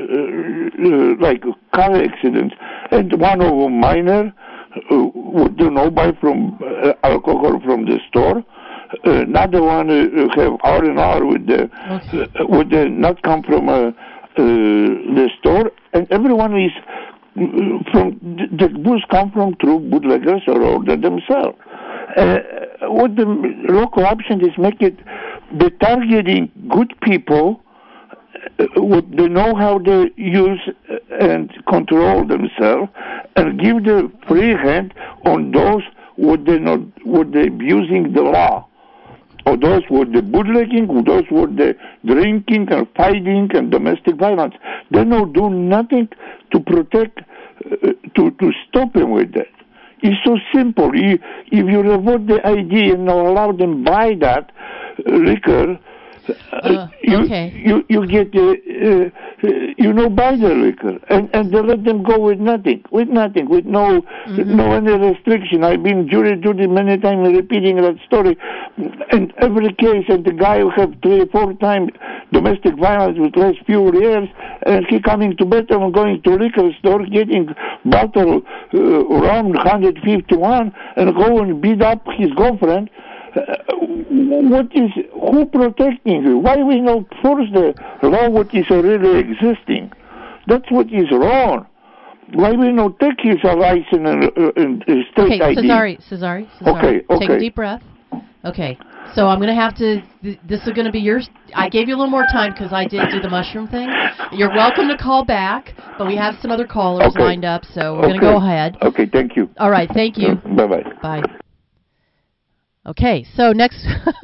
uh, like car accidents, and one of them minor, uh, would you know buy from uh, alcohol from the store. Uh, another one uh, have R and R with the Okay. uh, with the not come from uh, uh, the store, and everyone is uh, from the, the booze come from true bootleggers or order themselves. Uh, what the local option is make it the targeting good people. Uh, what they know how to use and control themselves, and give the free hand on those what they not what they abusing the law. Or those were the bootlegging, or those were the drinking and fighting and domestic violence. They don't do nothing to protect, uh, to, to stop them with that. It's so simple. You, if you revoke the I D and not allow them buy that uh, liquor, Uh, you, okay. you you get uh, uh, you know buy the liquor and and they let them go with nothing with nothing with no Mm-hmm. no any restriction. I've been jury duty many times repeating that story, and every case and the guy who have three or four times domestic violence with last few years, and he coming to bed and going to liquor store getting bottle uh, around one fifty-one and go and beat up his girlfriend. Uh, what is who protecting you? Why we not force the law what is already existing? That's what is wrong. Why we not take his license and, uh, and uh, state Okay, I D? Cesare, Cesare, Cesare. Okay, okay. Take a deep breath. Okay, so I'm going to have to, th- this is going to be yours. I gave you a little more time because I did do the mushroom thing. You're welcome to call back, but we have some other callers Okay. lined up, so we're Okay. going to go ahead. Okay, thank you. All right, thank you. Bye bye. Bye. Okay, so next,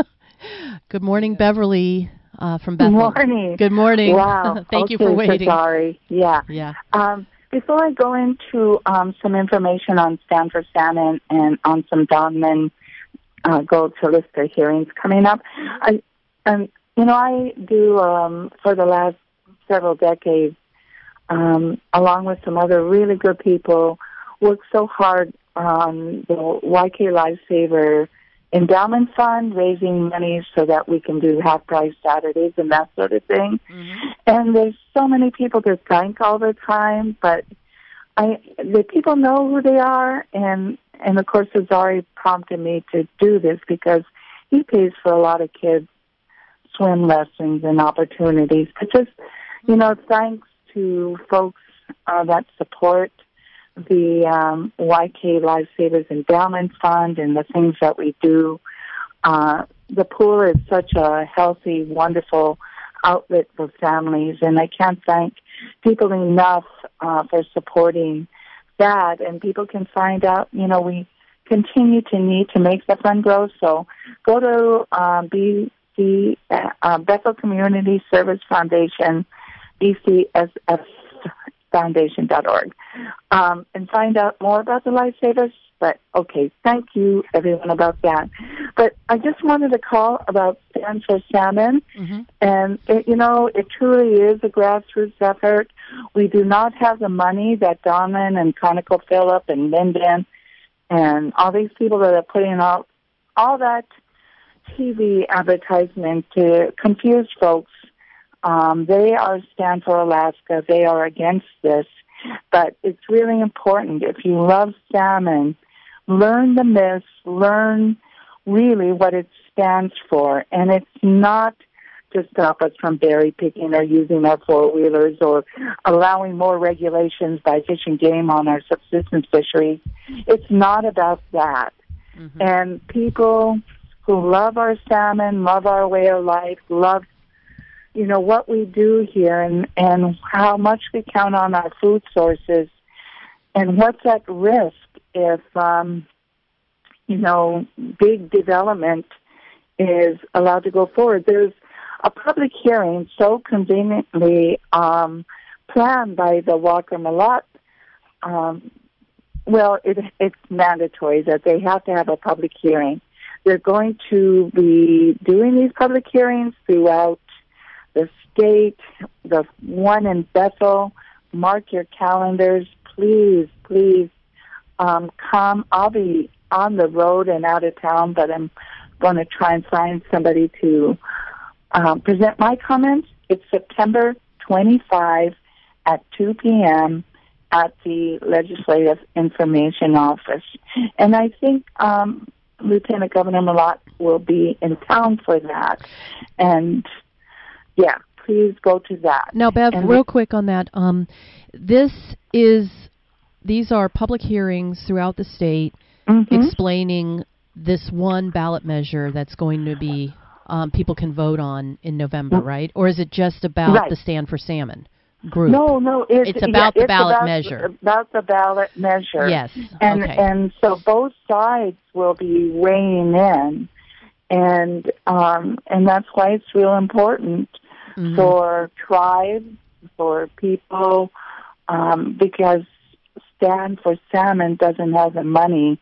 good morning, Beverly uh, from Bethel. Morning. Good morning. Wow. Thank you Okay, for so waiting. sorry. Yeah. Yeah. Um, before I go into um, some information on Stanford Salmon and on some Donman uh, Gold Solicitor hearings coming up, I, um, you know, I do um, for the last several decades, um, along with some other really good people, work so hard on the Y K Lifesaver Endowment Fund, raising money so that we can do half-price Saturdays and that sort of thing. Mm-hmm. And there's so many people to thank all the time, but I the people know who they are, and, and of course, Cesare prompted me to do this because he pays for a lot of kids' swim lessons and opportunities. But just, you know, thanks to folks uh, that support the um, Y K Lifesavers Endowment Fund and the things that we do. Uh, the pool is such a healthy, wonderful outlet for families, and I can't thank people enough uh, for supporting that. And people can find out, you know, we continue to need to make the fund grow. So go to um, B C, uh, Bethel Community Service Foundation, B C S F foundation dot org, um, and find out more about the Lifesavers. But, okay, thank you, everyone, about that. But I just wanted to call about Stanford Salmon. Mm-hmm. And, it, you know, it truly is a grassroots effort. We do not have the money that Donman and ConocoPhillips and Linden and all these people that are putting out all that T V advertisement to confuse folks. Um, they are Stand for Alaska. They are against this. But it's really important. If you love salmon, learn the myths, learn really what it stands for. And it's not to stop us from berry picking or using our four-wheelers or allowing more regulations by Fish and Game on our subsistence fisheries. It's not about that. Mm-hmm. And people who love our salmon, love our way of life, love you know, what we do here and, and how much we count on our food sources and what's at risk if, um, you know, big development is allowed to go forward. There's a public hearing so conveniently um, planned by the Walker Malott. Um, well, it, it's mandatory that they have to have a public hearing. They're going to be doing these public hearings throughout the state. The one in Bethel, mark your calendars. Please, please um, come. I'll be on the road and out of town, but I'm going to try and find somebody to um, present my comments. It's September twenty-fifth at two p.m. at the Legislative Information Office. And I think um, Lieutenant Governor Malott will be in town for that. And, yeah, please go to that. Now, Bev, and real quick on that. Um, this is, these are public hearings throughout the state mm-hmm. explaining this one ballot measure that's going to be, um, people can vote on in November, Mm-hmm. right? Or is it just about Right. the Stand for Salmon group? No, no, it's, It's about yeah, the ballot about, measure. About the ballot measure. Yes. And okay. and so both sides will be weighing in, and um, and that's why it's real important Mhm. for tribes, for people, um, because Stand for Salmon doesn't have the money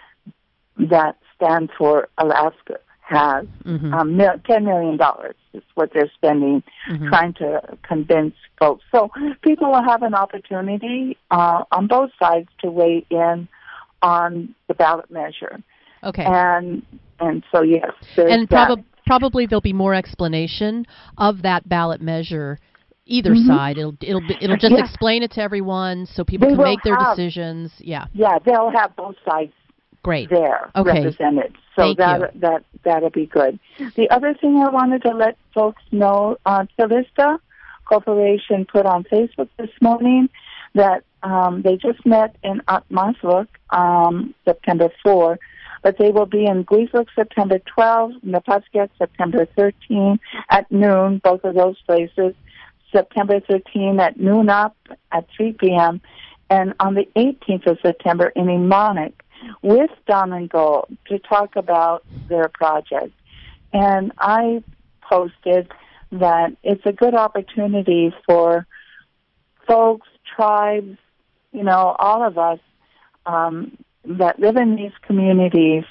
that Stand for Alaska has. Mhm. Um, mil- ten million dollars is what they're spending Mhm. trying to convince folks. So people will have an opportunity uh, on both sides to weigh in on the ballot measure. Okay. And and so, yes, there's And that. prob- probably there'll be more explanation of that ballot measure either Mhm. side. It'll it'll be, it'll just Yeah. explain it to everyone so people They can will make their have- decisions. Yeah. Yeah, they'll have both sides Great. there Okay. represented. So Thank that you. that that'll be good. The other thing I wanted to let folks know, uh, Calista Corporation put on Facebook this morning that um, they just met in Otmasluk um, September fourth, but they will be in Gleeslook September twelfth, Napaskett September thirteenth at noon, both of those places. September thirteenth at noon up at three p.m. and on the eighteenth of September in Emonic with Don and Gold to talk about their project. And I posted that it's a good opportunity for folks, tribes, you know, all of us um, that live in these communities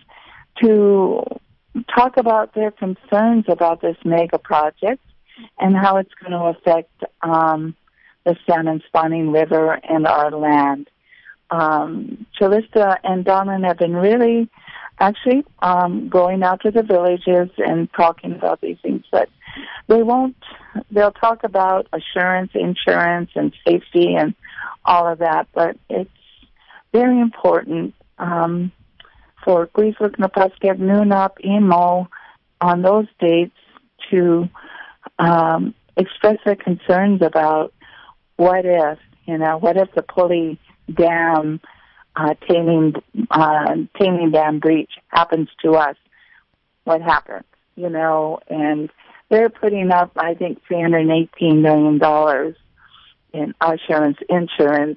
to talk about their concerns about this mega project and how it's going to affect um, the salmon spawning river and our land. Um, Chalista and Donna have been really actually um, going out to the villages and talking about these things, but they won't, they'll talk about assurance, insurance, and safety and all of that, but it's very important um, for Gleeslook, Napaskett, Noonup, Emo on those dates to um, express their concerns about what if, you know, what if the pulley dam, uh, taming, uh, taming dam breach happens to us? What happens? You know, and they're putting up, I think, three hundred eighteen million dollars in assurance insurance.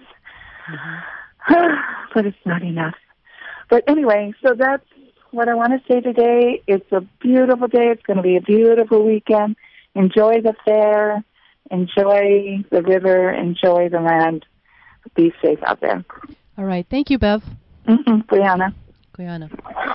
Mm-hmm. But it's not enough. But anyway, so that's what I want to say today. It's a beautiful day. It's going to be a beautiful weekend. Enjoy the fair. Enjoy the river. Enjoy the land. Be safe out there. All right. Thank you, Bev. Mm-hmm. Brianna. Guyana.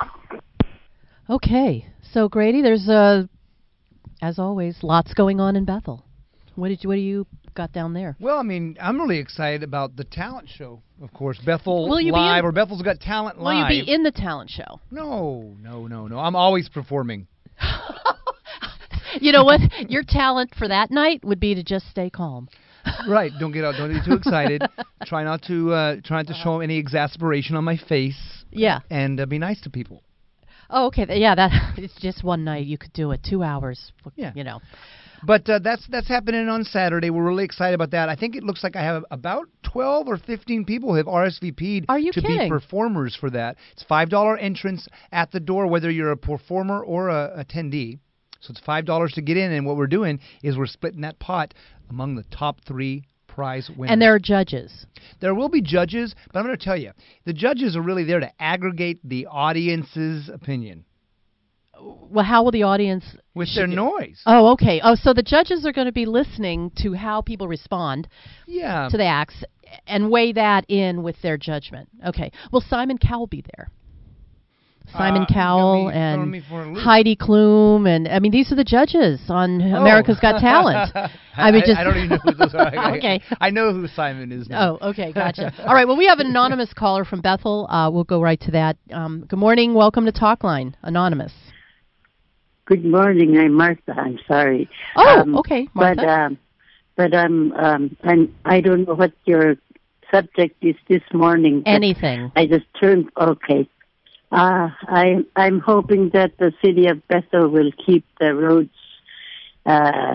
Okay. So, Grady, there's, uh, as always, lots going on in Bethel. What did you, what do you got down there? Well, I mean, I'm really excited about the talent show, of course. Bethel Will you be Live, in- or Bethel's Got Talent Will Live. you be in the talent show? No, no, no, no. I'm always performing. You know what? Your talent for that night would be to just stay calm. Right. Don't get out. Don't get too excited. Try not to uh, try not to show any exasperation on my face. Yeah. And uh, be nice to people. Oh, okay. Th- Yeah, that it's just one night. You could do it. Two hours. Yeah. You know. But uh, that's that's happening on Saturday. We're really excited about that. I think it looks like I have about twelve or fifteen people have R S V P'd Are you to kidding? be performers for that. It's five dollars entrance at the door, whether you're a performer or a attendee. So it's five dollars to get in, and what we're doing is we're splitting that pot among the top three prize winners. And there are judges. There will be judges, but I'm going to tell you, the judges are really there to aggregate the audience's opinion. well, how will the audience with their noise. Oh, okay. Oh, so the judges are going to be listening to how people respond Yeah. to the acts and weigh that in with their judgment. Okay. Will Simon Cowell be there? Simon Uh, Cowell you got me throwing and me for a loop. Heidi Klum, and I mean, these are the judges on Oh. America's Got Talent. I, I mean, just I don't even know who those are. I- Okay. I know who Simon is now. Oh, okay, gotcha. All right, well, we have an anonymous caller from Bethel. Uh, we'll go right to that. Um, good morning. Welcome to Talkline, Anonymous. Good morning. I'm Martha. I'm sorry. Oh, Um, okay, Martha. But um, but I'm um, I'm I don't know what your subject is this morning. but Anything. I just turned. Okay. Uh, I I'm hoping that the city of Bethel will keep the roads uh,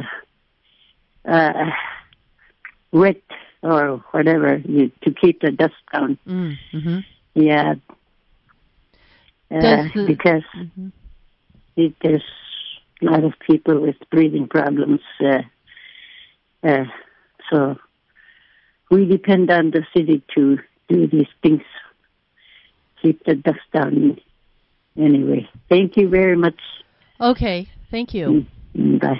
uh, wet or whatever you, to keep the dust down. Mm, mm-hmm. Yeah. Uh, Does the- because Mhm. it, there's a lot of people with breathing problems. Uh, uh, so we depend on the city to do these things, keep the dust down. Anyway, thank you very much. Okay, thank you. Mm, Bye.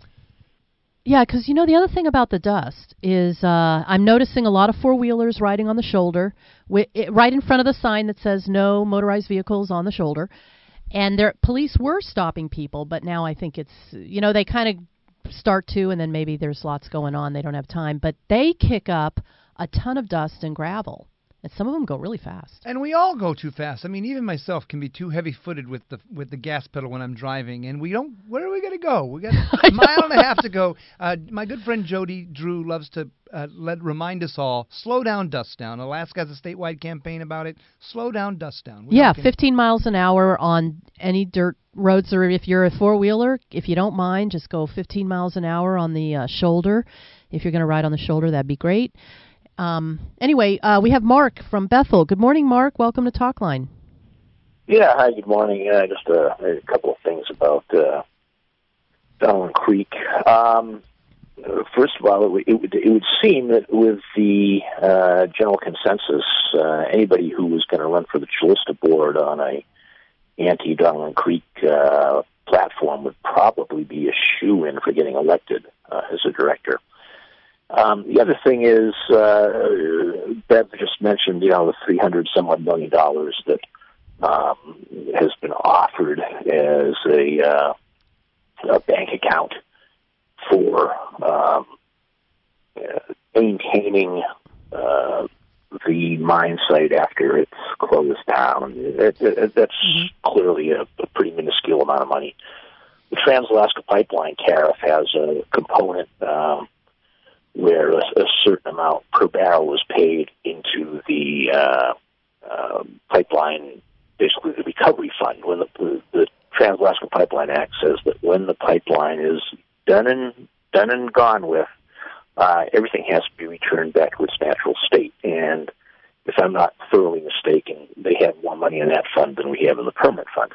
Yeah, because, you know, the other thing about the dust is uh, I'm noticing a lot of four-wheelers riding on the shoulder, wi- it, right in front of the sign that says no motorized vehicles on the shoulder. And their police were stopping people, but now I think it's, you know, they kind of start to, and then maybe there's lots going on. They don't have time. But they kick up a ton of dust and gravel. And some of them go really fast. And we all go too fast. I mean, even myself can be too heavy-footed with the with the gas pedal when I'm driving. And we don't. Where are we going to go? We got a mile and a half to go. Uh, my good friend Jody Drew loves to uh, let remind us all: slow down, dust down. Alaska has a statewide campaign about it. Slow down, dust down. We Yeah, can- fifteen miles an hour on any dirt roads, or if you're a four-wheeler, if you don't mind, just go fifteen miles an hour on the uh, shoulder. If you're going to ride on the shoulder, that'd be great. Um, anyway, uh, we have Mark from Bethel. Good morning, Mark. Welcome to Talkline. Yeah, hi, good morning. Uh, just uh, a couple of things about uh, Donald Creek. Um, first of all, it would, it would, it would seem that with the uh, general consensus, uh, anybody who was going to run for the Chalista board on a anti-Donald Creek uh, platform would probably be a shoo-in for getting elected uh, as a director. Um, the other thing is, uh, Bev just mentioned, you know, the three hundred some odd million dollars that um, has been offered as a, uh, a bank account for um, uh, maintaining uh, the mine site after it's closed down. It, it, that's mm-hmm. clearly a, a pretty minuscule amount of money. The Trans-Alaska Pipeline tariff has a component um, where a, a certain amount per barrel is paid into the uh, uh, pipeline, basically the recovery fund. When the, the, the Trans-Alaska Pipeline Act says that when the pipeline is done and done and gone with, uh, everything has to be returned back to its natural state. And if I'm not thoroughly mistaken, they have more money in that fund than we have in the permanent fund.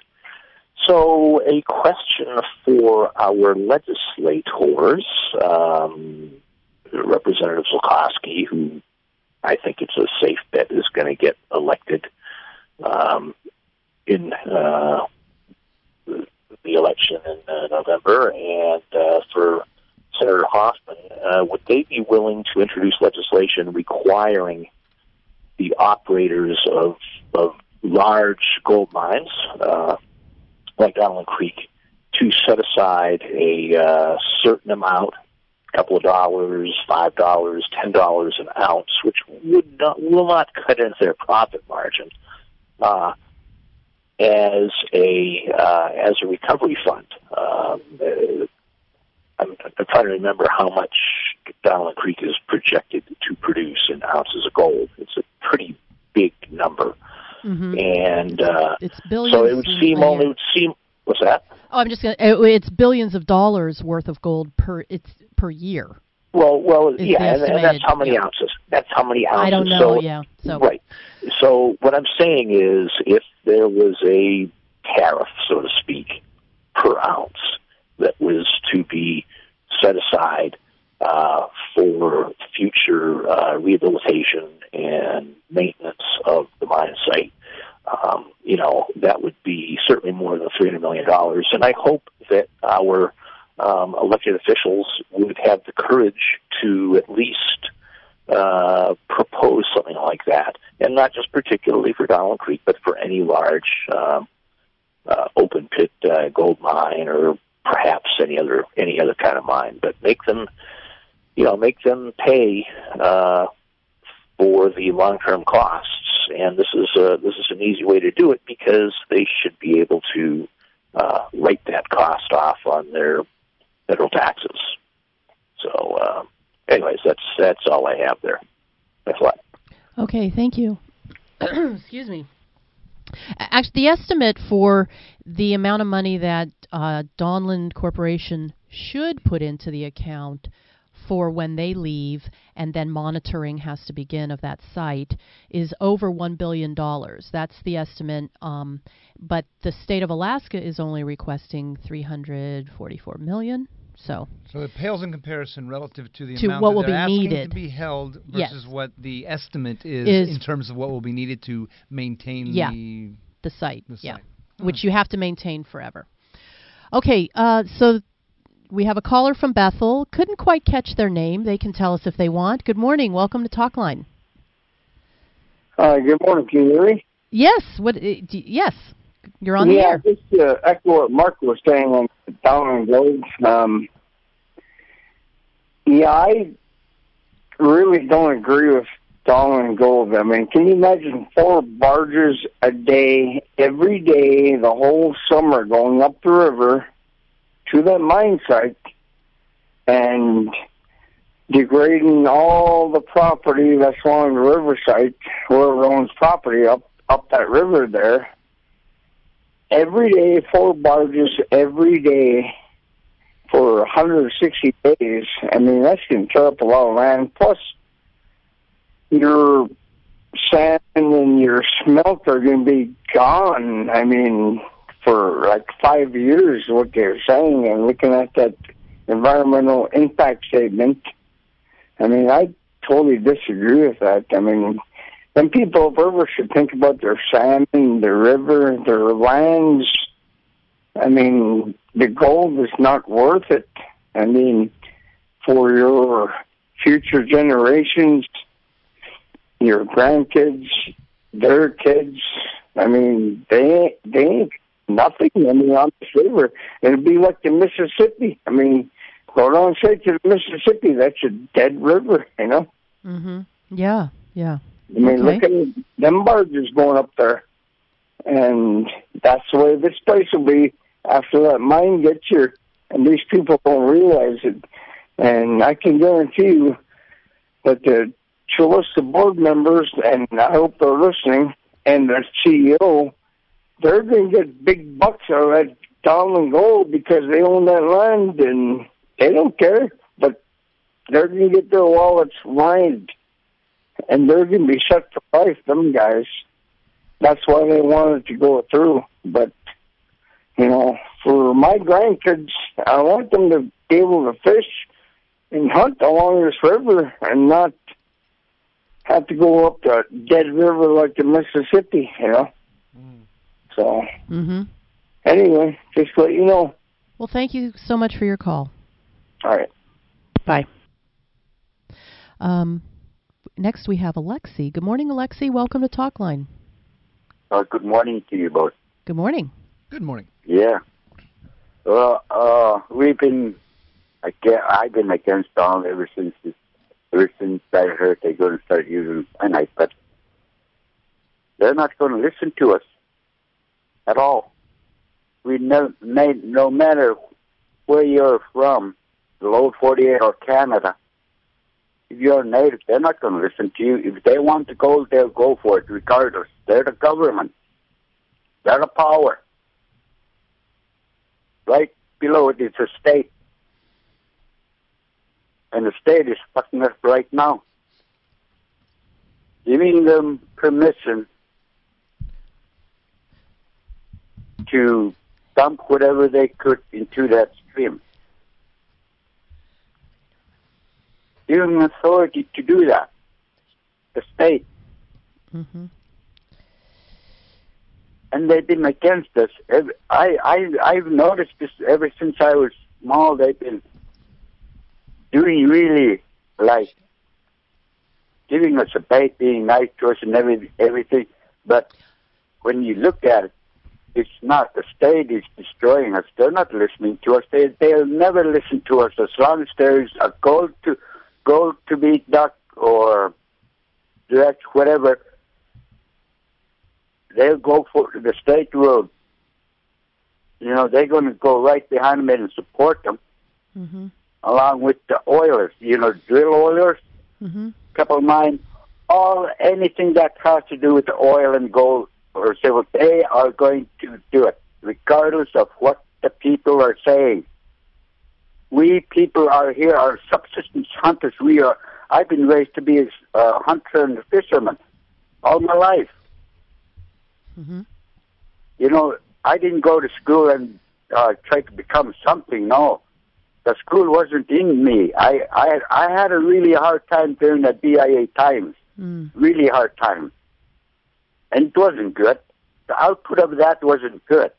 So a question for our legislators, um, Representative Zulkowski, who I think it's a safe bet is going to get elected um, in uh, the election in uh, November, and uh, for Senator Hoffman, uh, would they be willing to introduce legislation requiring the operators of, of large gold mines, uh, like Donald Creek, to set aside a uh, certain amount, a couple of dollars, five dollars, ten dollars an ounce, which would not will not cut into their profit margin, uh, as a uh, as a recovery fund. Um, uh, I'm, I'm trying to remember how much Donald Creek is projected to produce in ounces of gold. It's a pretty big number, mm-hmm. and uh, it's billions. So it would seem only it would seem. What's that? Oh, I'm just gonna. It's billions of dollars worth of gold per it's per year. Well, well, yeah, and, and that's how many yeah. ounces. That's how many ounces. I don't know. So, yeah. So right. So what I'm saying is, if there was a tariff, so to speak, per ounce that was to be set aside uh, for future uh, rehabilitation and maintenance of the mine site, um, you know, that would be certainly more than three hundred million dollars. And I hope that our um, elected officials would have the courage to at least uh, propose something like that, and not just particularly for Donald Creek, but for any large um, uh, open pit uh, gold mine, or perhaps any other any other kind of mine. But make them, you know, make them pay uh, for the long-term costs. And this is a, this is an easy way to do it, because they should be able to uh, write that cost off on their federal taxes. So, uh, anyways, that's that's all I have there. Thanks a lot. Okay, thank you. Excuse me. Actually, the estimate for the amount of money that uh, Dawnland Corporation should put into the account for when they leave, and then monitoring has to begin of that site, is over one billion dollars. That's the estimate, um, but the state of Alaska is only requesting three hundred forty-four million dollars. So, so it pales in comparison relative to the to amount what that will they're be asking needed to be held versus yes. what the estimate is, is in terms of what will be needed to maintain yeah, the the site, the yeah, site. which you have to maintain forever. Okay, uh, so we have a caller from Bethel. Couldn't quite catch their name. They can tell us if they want. Good morning. Welcome to Talkline. Uh, good morning. Can you hear me? Yes. What? Uh, d- yes. You're on yeah, the air. just to echo what Mark was saying on Donald Gold. Um, yeah, I really don't agree with Donald Gold. I mean, can you imagine four barges a day, every day, the whole summer, going up the river to that mine site and degrading all the property that's along the river site, whoever owns property up, up that river there. Every day, four barges every day for one hundred sixty days. I mean, that's going to tear up a lot of land. Plus, your sand and your smelt are going to be gone. I mean, for like five years, what they're saying, and looking at that environmental impact statement. I mean, I totally disagree with that. I mean, then people of river should think about their salmon, their river, their lands. I mean, the gold is not worth it. I mean, for your future generations, your grandkids, their kids, I mean, they they ain't nothing. I mean, on this river, it'd be like the Mississippi. I mean, go down straight to the Mississippi. That's a dead river, you know. Mhm. Yeah. Yeah. I mean, okay. look at them barges going up there, and that's the way this place will be after that mine gets here. And these people don't realize it. And I can guarantee you that the Chulista board members, and I hope they're listening, and the C E O, they're going to get big bucks out of that Donald Gold because they own that land, and they don't care. But they're going to get their wallets lined, and they're going to be shut for life, them guys. That's why they wanted to go through. But, you know, for my grandkids, I want them to be able to fish and hunt along this river and not have to go up the dead river like the Mississippi, you know. Mm. So, mm-hmm. anyway, just to let you know. Well, thank you so much for your call. All right. Bye. Um, next we have Alexi. Good morning, Alexi. Welcome to Talkline. Uh, good morning to you both. Good morning. Good morning. Yeah. Well, uh, we've been, I get, I've been against Donald ever since this, ever since I heard they're going to start using cyanide, but they're not going to listen to us at all. We no, no matter where you're from, the lower forty-eight or Canada, if you're a native, they're not going to listen to you. If they want to go, they'll go for it regardless. They're the government. They're the power. Right below it is a state. And the state is fucking us right now. Giving them permission to dump whatever they could into that stream. Giving them authority to do that. The state. Mm-hmm. and they've been against us. Every, I, I, I've noticed this ever since I was small. They've been doing really, like, giving us a bait, being nice to us and every, everything. But when you look at it, it's not. The state is destroying us. They're not listening to us. They, they'll never listen to us as long as there's a gold to, gold to be dug or direct, whatever. They'll go for the state road. You know, they're going to go right behind them and support them, Mm-hmm. along with the oilers. You know, drill oilers, Mm-hmm. couple of mine, all anything that has to do with the oil and gold or silver. They are going to do it, regardless of what the people are saying. We people are here, are subsistence hunters. We are. I've been raised to be a uh, hunter and a fisherman all my life. Mm-hmm. You know, I didn't go to school and uh, try to become something. No, the school wasn't in me. I, I, I had a really hard time during the B I A times. Mm. Really hard time. And it wasn't good. The output of that wasn't good.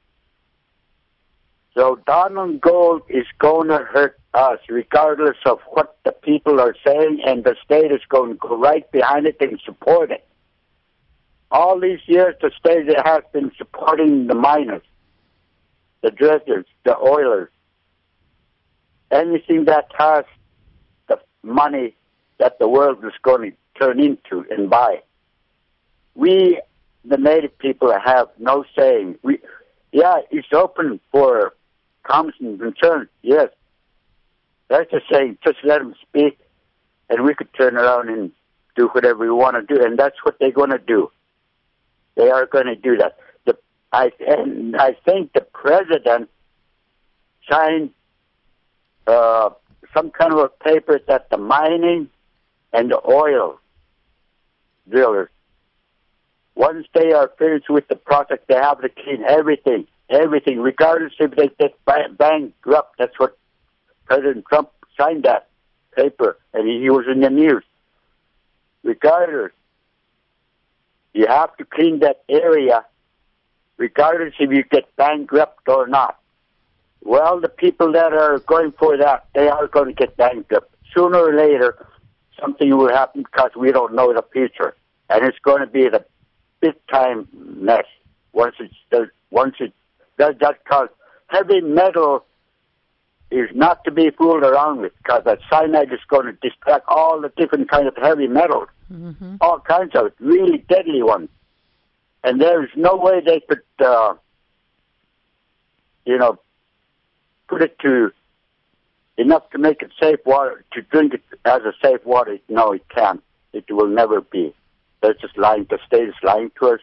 So Donald Gold is going to hurt us regardless of what the people are saying, and the state is going to go right behind it and support it. All these years, the state has been supporting the miners, the dredgers, the oilers, anything that has the money that the world is going to turn into and buy. We, the native people, have no saying. We, yeah, it's open for comments and concerns, yes. That's just saying, just let them speak, and we could turn around and do whatever we want to do, and that's what they're going to do. They are going to do that. The, I, and I think the president signed uh, some kind of a paper that the mining and the oil drillers, once they are finished with the project, they have to clean everything, everything, regardless if they get bankrupt. That's what President Trump signed, that paper, and he was in the news. Regardless, you have to clean that area, regardless if you get bankrupt or not. Well, the people that are going for that, they are going to get bankrupt. Sooner or later, something will happen because we don't know the future. And it's going to be the big-time mess once it's does, once it does that, because heavy metal is not to be fooled around with, because that cyanide is going to distract all the different kinds of heavy metals. Mm-hmm. All kinds of it, really deadly ones. And there's no way they could, uh, you know, put it to enough to make it safe water, to drink it as a safe water. No, it can't. It will never be. They're just lying. The state is lying to us.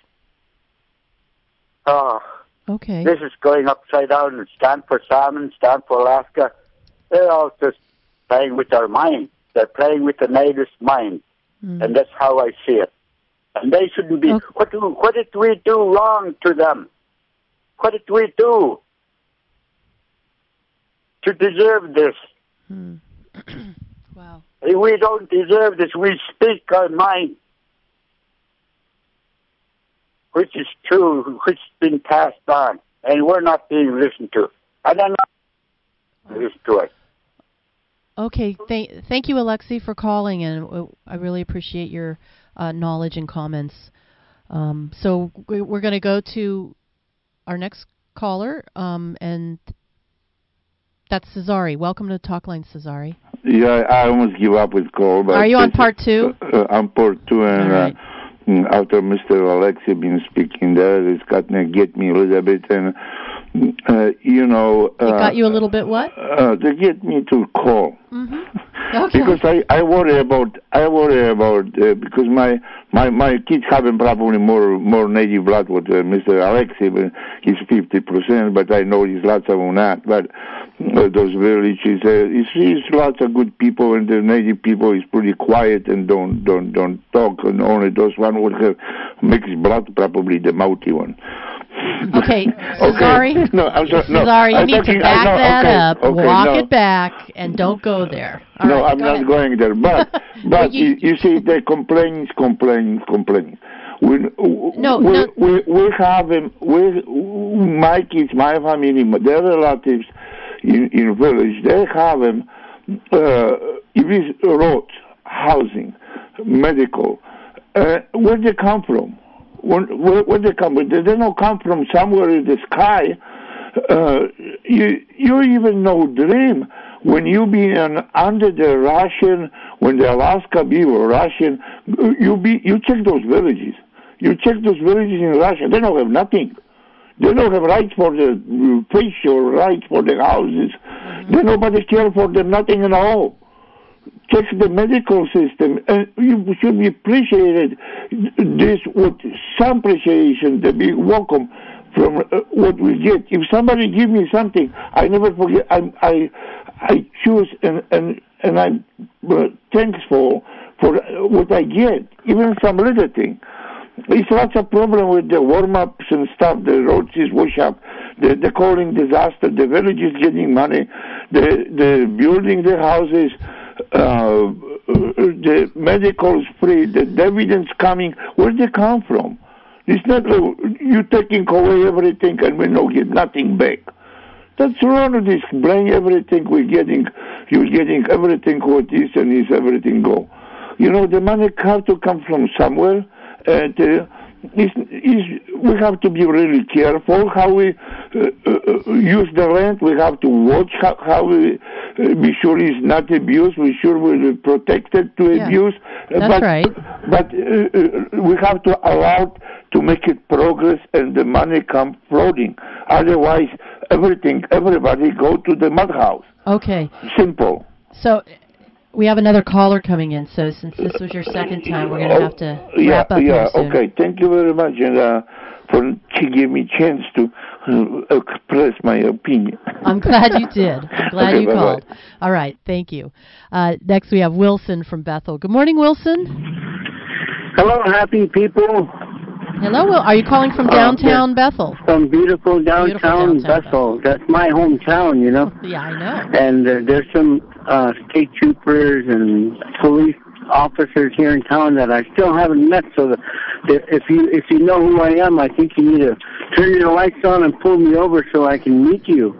Oh, okay. This is going upside down. And stand for salmon, stand for Alaska. They're all just playing with our mind. They're playing with the natives' mind. Mm. And that's how I see it. And they shouldn't be. Okay. What, do, what did we do wrong to them? What did we do to deserve this? Hmm. Wow. We don't deserve this. We speak our mind, which is true, which has been passed on, and we're not being listened to. I don't know. Listen to us. Okay, th- thank you, Alexi, for calling, and uh, I really appreciate your uh, knowledge and comments. Um, so we- we're going to go to our next caller, um, and that's Cesare. Welcome to Talkline, Cesare. Yeah, I almost give up with call. But are you on part two? Uh, I'm part two, and right. uh, after Mister Alexi been speaking there, it's got to get me a little bit, and uh, you know. Uh, it got you a little bit what? Uh, to get me to call. Mm-hmm. Okay. Because I, I worry about I worry about uh, because my, my my kids having probably more more native blood with uh, Mister Alexi, but he's fifty percent, but I know he's lots of them not. But uh, those villages, uh, he's, he's lots of good people, and the native people is pretty quiet and don't don't don't talk, and only those one would have mixed blood, probably the mouthy one. Okay, sorry. Okay. No, I'm sorry. No, sorry, you I'm need talking, to back no, that okay, up, okay, walk no. it back, and don't go there. All no, right, I'm go not ahead. going there. But, but well, you, you, you see, they complain, complain, complain. We, No, we, no. we, we have um, we, my kids, my family, their relatives in in village. They have um, uh, if it's roads, housing, medical. Uh, where they come from? Where, where, where they come from? They don't come from somewhere in the sky. Uh, you you even no dream when you be an, under the Russian, when the Alaska be Russian, you be you check those villages. You check those villages in Russia. They don't have nothing. They don't have rights for the fish or rights for the houses. Mm-hmm. They nobody care for them nothing at all. Check the medical system, and you should be appreciated this with some appreciation, the big welcome from uh, what we get. If somebody give me something, I never forget. I I, I choose and and and I'm uh, thankful for what I get, even some little thing. It's lots of problem with the warm-ups and stuff, the roads is wash up, the, the calling disaster, the village is getting money, the the building the houses, uh, the medical is free, the dividends coming. Where they come from? It's not like you taking away everything and we don't get nothing back. That's wrong with this. Blame everything we're getting. You're getting everything what is and is everything go. You know, the money have to come from somewhere. And uh, it's, it's, we have to be really careful how we uh, uh, use the land. We have to watch how, how we uh, be sure it's not abused. We sure we're protected to yeah. abuse. Uh, That's but, right. But uh, uh, we have to allow to make it progress and the money come floating. Otherwise, everything, everybody go to the mud house. Okay. Simple. So we have another caller coming in, so since this was your second time, we're going to have to yeah, wrap up yeah, here soon. okay. Thank you very much and, uh, for giving me a chance to uh, express my opinion. I'm glad you did. I'm glad okay, you bye-bye. called. All right, thank you. Uh, next we have Wilson from Bethel. Good morning, Wilson. Hello, happy people. Hello, Will. Are you calling from downtown uh, Bethel? From beautiful downtown, beautiful downtown Bethel. Bethel. That's my hometown, you know. Yeah, I know. And uh, there's some uh, state troopers and police officers here in town that I still haven't met. So the, the, if you if you know who I am, I think you need to turn your lights on and pull me over so I can meet you.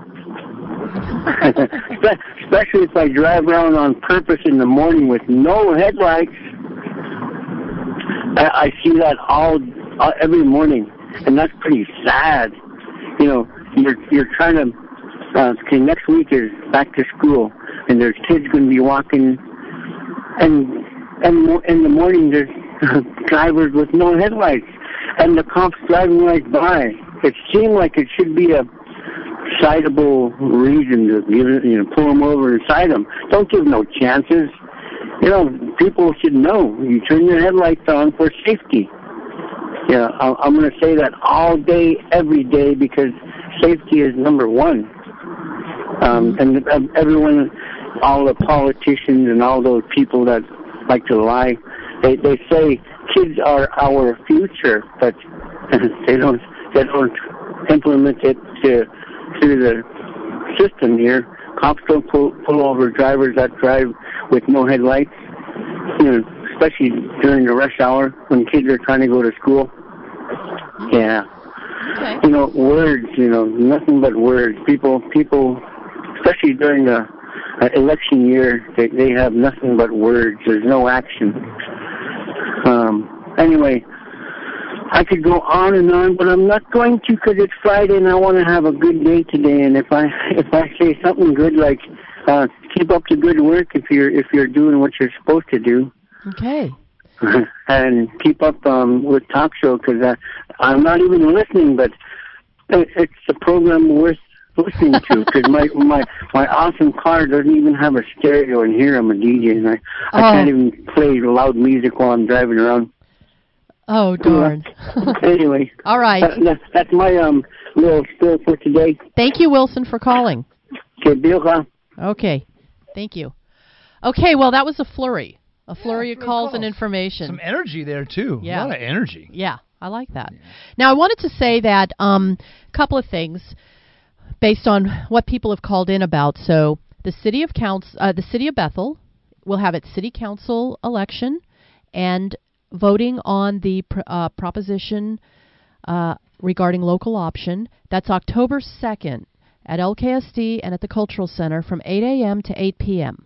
Especially if I drive around on purpose in the morning with no headlights. I, I see that all. Uh, every morning, and that's pretty sad. You know, you're you're trying to. Uh, okay, next week is back to school, and there's kids going to be walking, and and in the morning there's drivers with no headlights, and the cops driving right by. It seemed like it should be a citable reason to give it, you know, pull them over and cite them. Don't give no chances. You know, people should know. You turn your headlights on for safety. Yeah, I'm going to say that all day, every day, because safety is number one. Um, and everyone, all the politicians and all those people that like to lie, they they say kids are our future, but they don't they don't implement it to, through the system here. Cops don't pull, pull over drivers that drive with no headlights, you know, especially during the rush hour when kids are trying to go to school. Yeah. Okay. You know, words, you know, nothing but words. People, people, especially during the uh, election year, they, they have nothing but words. There's no action. Um, anyway, I could go on and on, but I'm not going to because it's Friday and I want to have a good day today. And if I if I say something good like uh, keep up the good work if you're if you're doing what you're supposed to do. Okay. And keep up um, with talk show because uh, I'm not even listening, but it's a program worth listening to because my my my awesome car doesn't even have a stereo in here. I'm a D J and I, I oh. can't even play loud music while I'm driving around. Oh darn! Anyway, all right. That, that, that's my um little spiel for today. Thank you, Wilson, for calling. Okay, okay, thank you. Okay, well that was a flurry. A flurry yeah, of calls, calls and information. Some energy there, too. Yeah. A lot of energy. Yeah, I like that. Yeah. Now, I wanted to say that a um, couple of things based on what people have called in about. So the city of Council, uh, the city of Bethel will have its city council election, and voting on the pr- uh, proposition uh, regarding local option. That's October second at L K S D and at the Cultural Center from eight a.m. to eight p.m.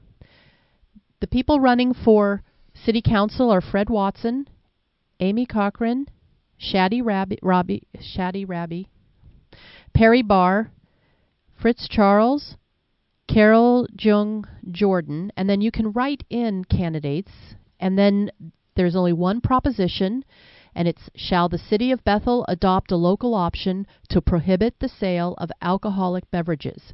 The people running for City Council are Fred Watson, Amy Cochran, Shadi Rabi, Robbie, Shadi Rabi, Perry Barr, Fritz Charles, Carol Jung Jordan, and then you can write in candidates, and then there's only one proposition, and it's, shall the City of Bethel adopt a local option to prohibit the sale of alcoholic beverages?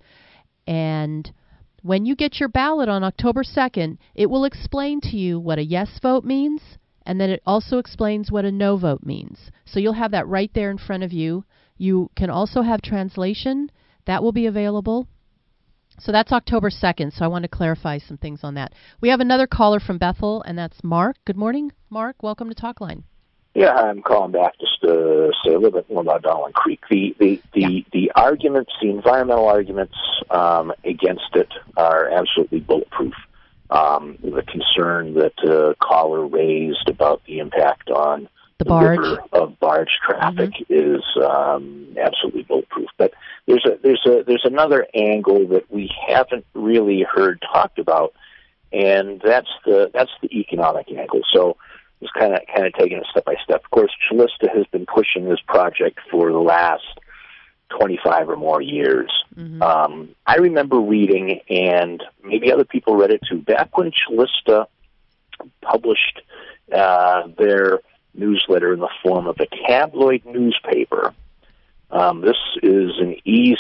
And when you get your ballot on October second, it will explain to you what a yes vote means, and then it also explains what a no vote means. So you'll have that right there in front of you. You can also have translation. That will be available. So that's October second, so I want to clarify some things on that. We have another caller from Bethel, and that's Mark. Good morning, Mark. Welcome to Talkline. Yeah, I'm calling back just to say a little bit more about Donald Creek. The the the, yeah. the arguments, the environmental arguments um, against it are absolutely bulletproof. Um, the concern that the caller raised about the impact on the, the barge river of barge traffic mm-hmm. is um, absolutely bulletproof. But there's a there's a there's another angle that we haven't really heard talked about, and that's the that's the economic angle. So just kind of kind of taking it step by step. Of course, Calista has been pushing this project for the last twenty-five or more years. Mm-hmm. Um, I remember reading, and maybe other people read it too, back when Calista published uh, their newsletter in the form of a tabloid newspaper. Um, this is an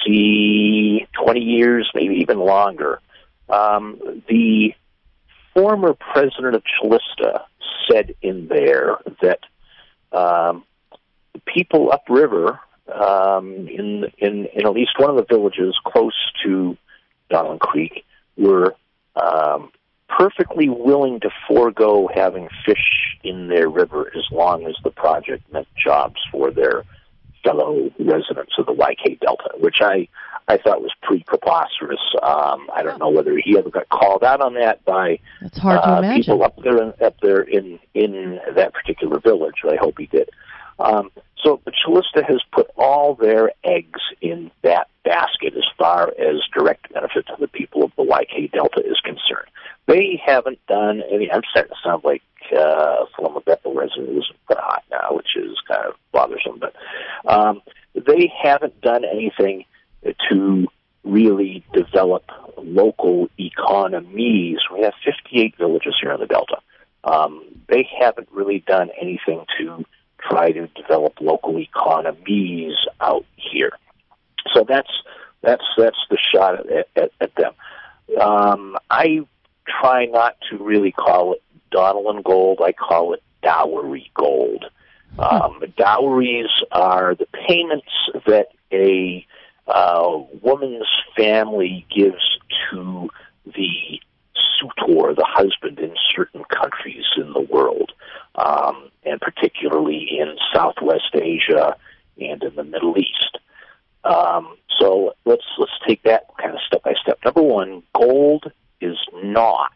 easy twenty years, maybe even longer. Um, the former president of Calista said in there that um, the people upriver um, in, in in at least one of the villages close to Donald Creek were um, perfectly willing to forego having fish in their river as long as the project meant jobs for their fellow residents of the Y K Delta, which I, I thought was pretty preposterous. Um, I don't know whether he ever got called out on that by That's hard to uh, imagine. people up there in, up there in, in that particular village. I hope he did. Um, so the Calista has put all their eggs in that basket as far as direct benefit to the people of the Y K Delta is concerned. They haven't done any. I'm starting to sound like uh, from a Bethel resident who's kind of hot now, which is kind of bothersome. But um, they haven't done anything to really develop local economies. We have fifty-eight villages here in the Delta. Um, they haven't really done anything to try to develop local economies out here. So that's that's that's the shot at, at, at them. Um, I try not to really call it Donelon gold. I call it dowry gold. Um, dowries are the payments that a uh, woman's family gives to the suitor, the husband, in certain countries in the world, um, and particularly in Southwest Asia and in the Middle East. Um, so let's let's take that kind of step by step. Number one, gold is not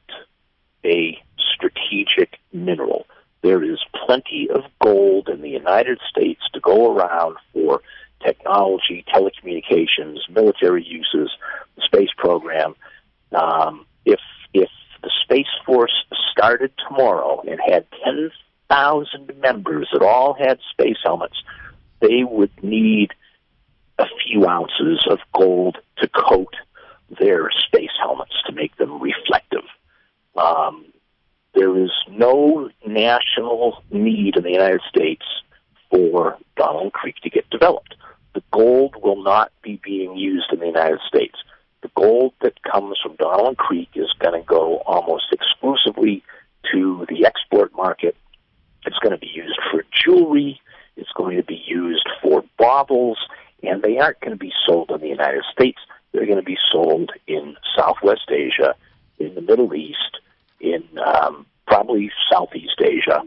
a strategic mineral. There is plenty of gold in the United States to go around for technology, telecommunications, military uses, the space program. Um, if if the Space Force started tomorrow and had ten thousand members that all had space helmets, they would need a few ounces of gold to coat their space helmets to make them reflective. Um, there is no national need in the United States for Donald Creek to get developed. The gold will not be being used in the United States. The gold that comes from Donald Creek is going to go almost exclusively to the export market. It's going to be used for jewelry. It's going to be used for baubles, and they aren't going to be sold in the United States. They're going to be sold in Southwest Asia, in the Middle East, in um, probably Southeast Asia.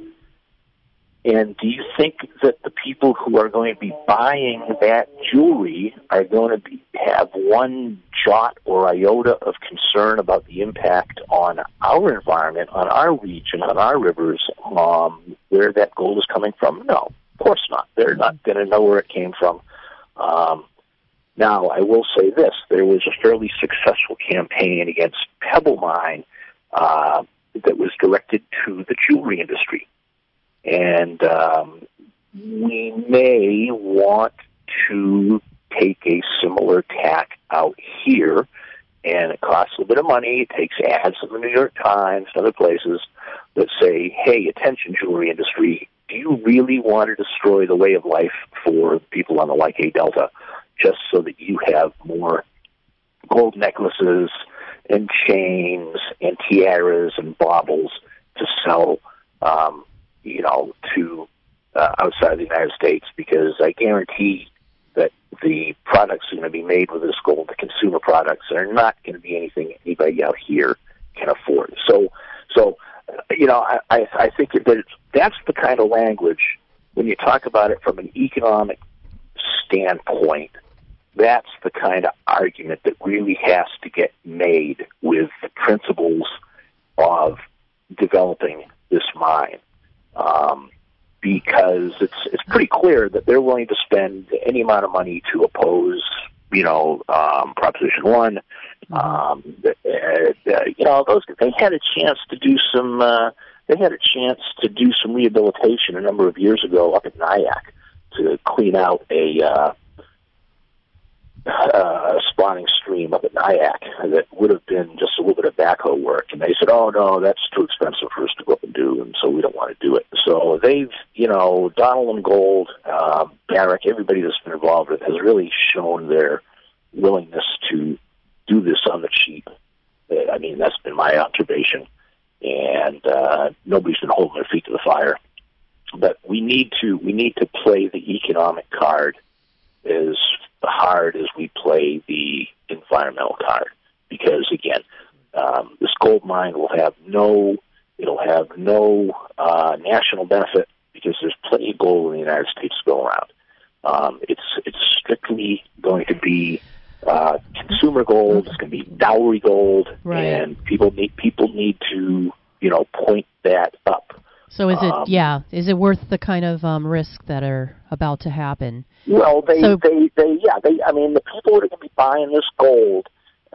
And do you think that the people who are going to be buying that jewelry are going to be, have one jot or iota of concern about the impact on our environment, on our region, on our rivers, um, where that gold is coming from? No, of course not. They're not going to know where it came from. Um, now, I will say this. There was a fairly successful campaign against Pebble Mine uh, that was directed to the jewelry industry. And um, we may want to take a similar tack out here, and it costs a little bit of money. It takes ads in the New York Times and other places that say, hey, attention, jewelry industry, do you really want to destroy the way of life for people on the Leike Delta just so that you have more gold necklaces and chains and tiaras and baubles to sell, um, you know, to uh, outside of the United States? Because I guarantee that the products are going to be made with this gold, the consumer products, are not going to be anything anybody out here can afford. So, so you know, I, I, I think that it's, that's the kind of language, when you talk about it from an economic standpoint, that's the kind of argument that really has to get made with the principles of developing this mine. Um, because it's it's pretty clear that they're willing to spend any amount of money to oppose, you know, um, Proposition One. Um, uh, uh, you know, those they had a chance to do some. Uh, they had a chance to do some rehabilitation a number of years ago up at Nyack to clean out a uh, uh, spawning stream up at Nyack that would have been just a little bit of backhoe work. And they said, oh, no, that's too expensive for us to go up and do, and so we don't want to do it. So they've, you know, Donald and Gold, uh, Barrick, everybody that's been involved with it has really shown their willingness to do this on the cheap. I mean, that's been my observation. And uh, nobody's been holding their feet to the fire. But we need to we need to play the economic card as hard as we play the environmental card, because again, um, this gold mine will have no it'll have no uh, national benefit because there's plenty of gold in the United States to go around. Um, it's it's strictly going to be uh, consumer gold. It's going to be dowry gold, right. And people need people need to you know point that up. So is it, um, yeah, is it worth the kind of um, risk that are about to happen? Well, they, so, they, they, yeah, they, I mean, the people that are going to be buying this gold,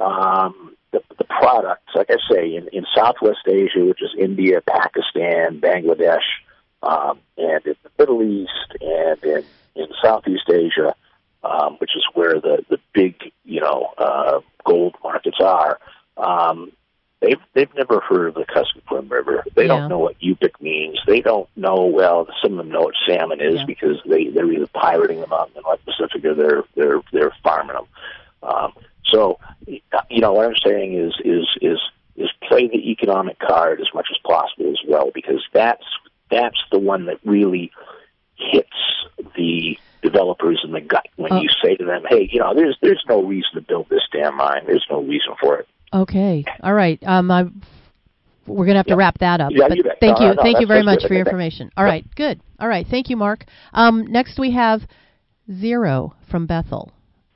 um, the, the products, like I say, in, in Southwest Asia, which is India, Pakistan, Bangladesh, um, and in the Middle East, and in, in Southeast Asia, um, which is where the, the big, you know, uh, gold markets are, um, They've they've never heard of the Kuskokwim River. They yeah. don't know what Yupik means. They don't know, well, some of them know what salmon is yeah. because they, they're either pirating them out in the North Pacific or they're they're they're farming them. Um, so, you know, what I'm saying is is is is play the economic card as much as possible as well, because that's that's the one that really hits the developers in the gut when oh. you say to them, hey, you know, there's there's no reason to build this damn mine. There's no reason for it. Okay. All right. Um, I, we're going to have to yeah. wap that up. Yeah, but you bet. thank no, you. No, thank you very much good. for your information. All right. Good. All right. Thank you, Mark. Um, next we have Zero from Bethel.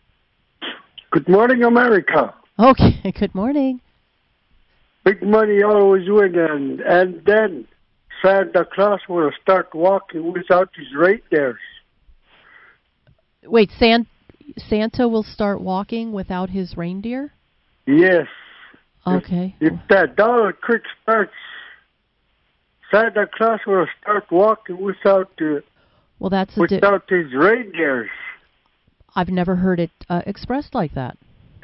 Good morning, America. Okay. Good morning. Big money always win, and, and then Santa Claus will start walking without his reindeers. Wait, San, Santa will start walking without his reindeer? Yes. Okay. If, if that Donald Creek starts, Santa Claus will start walking without uh, well, that's a without di- his reindeers. I've never heard it uh, expressed like that.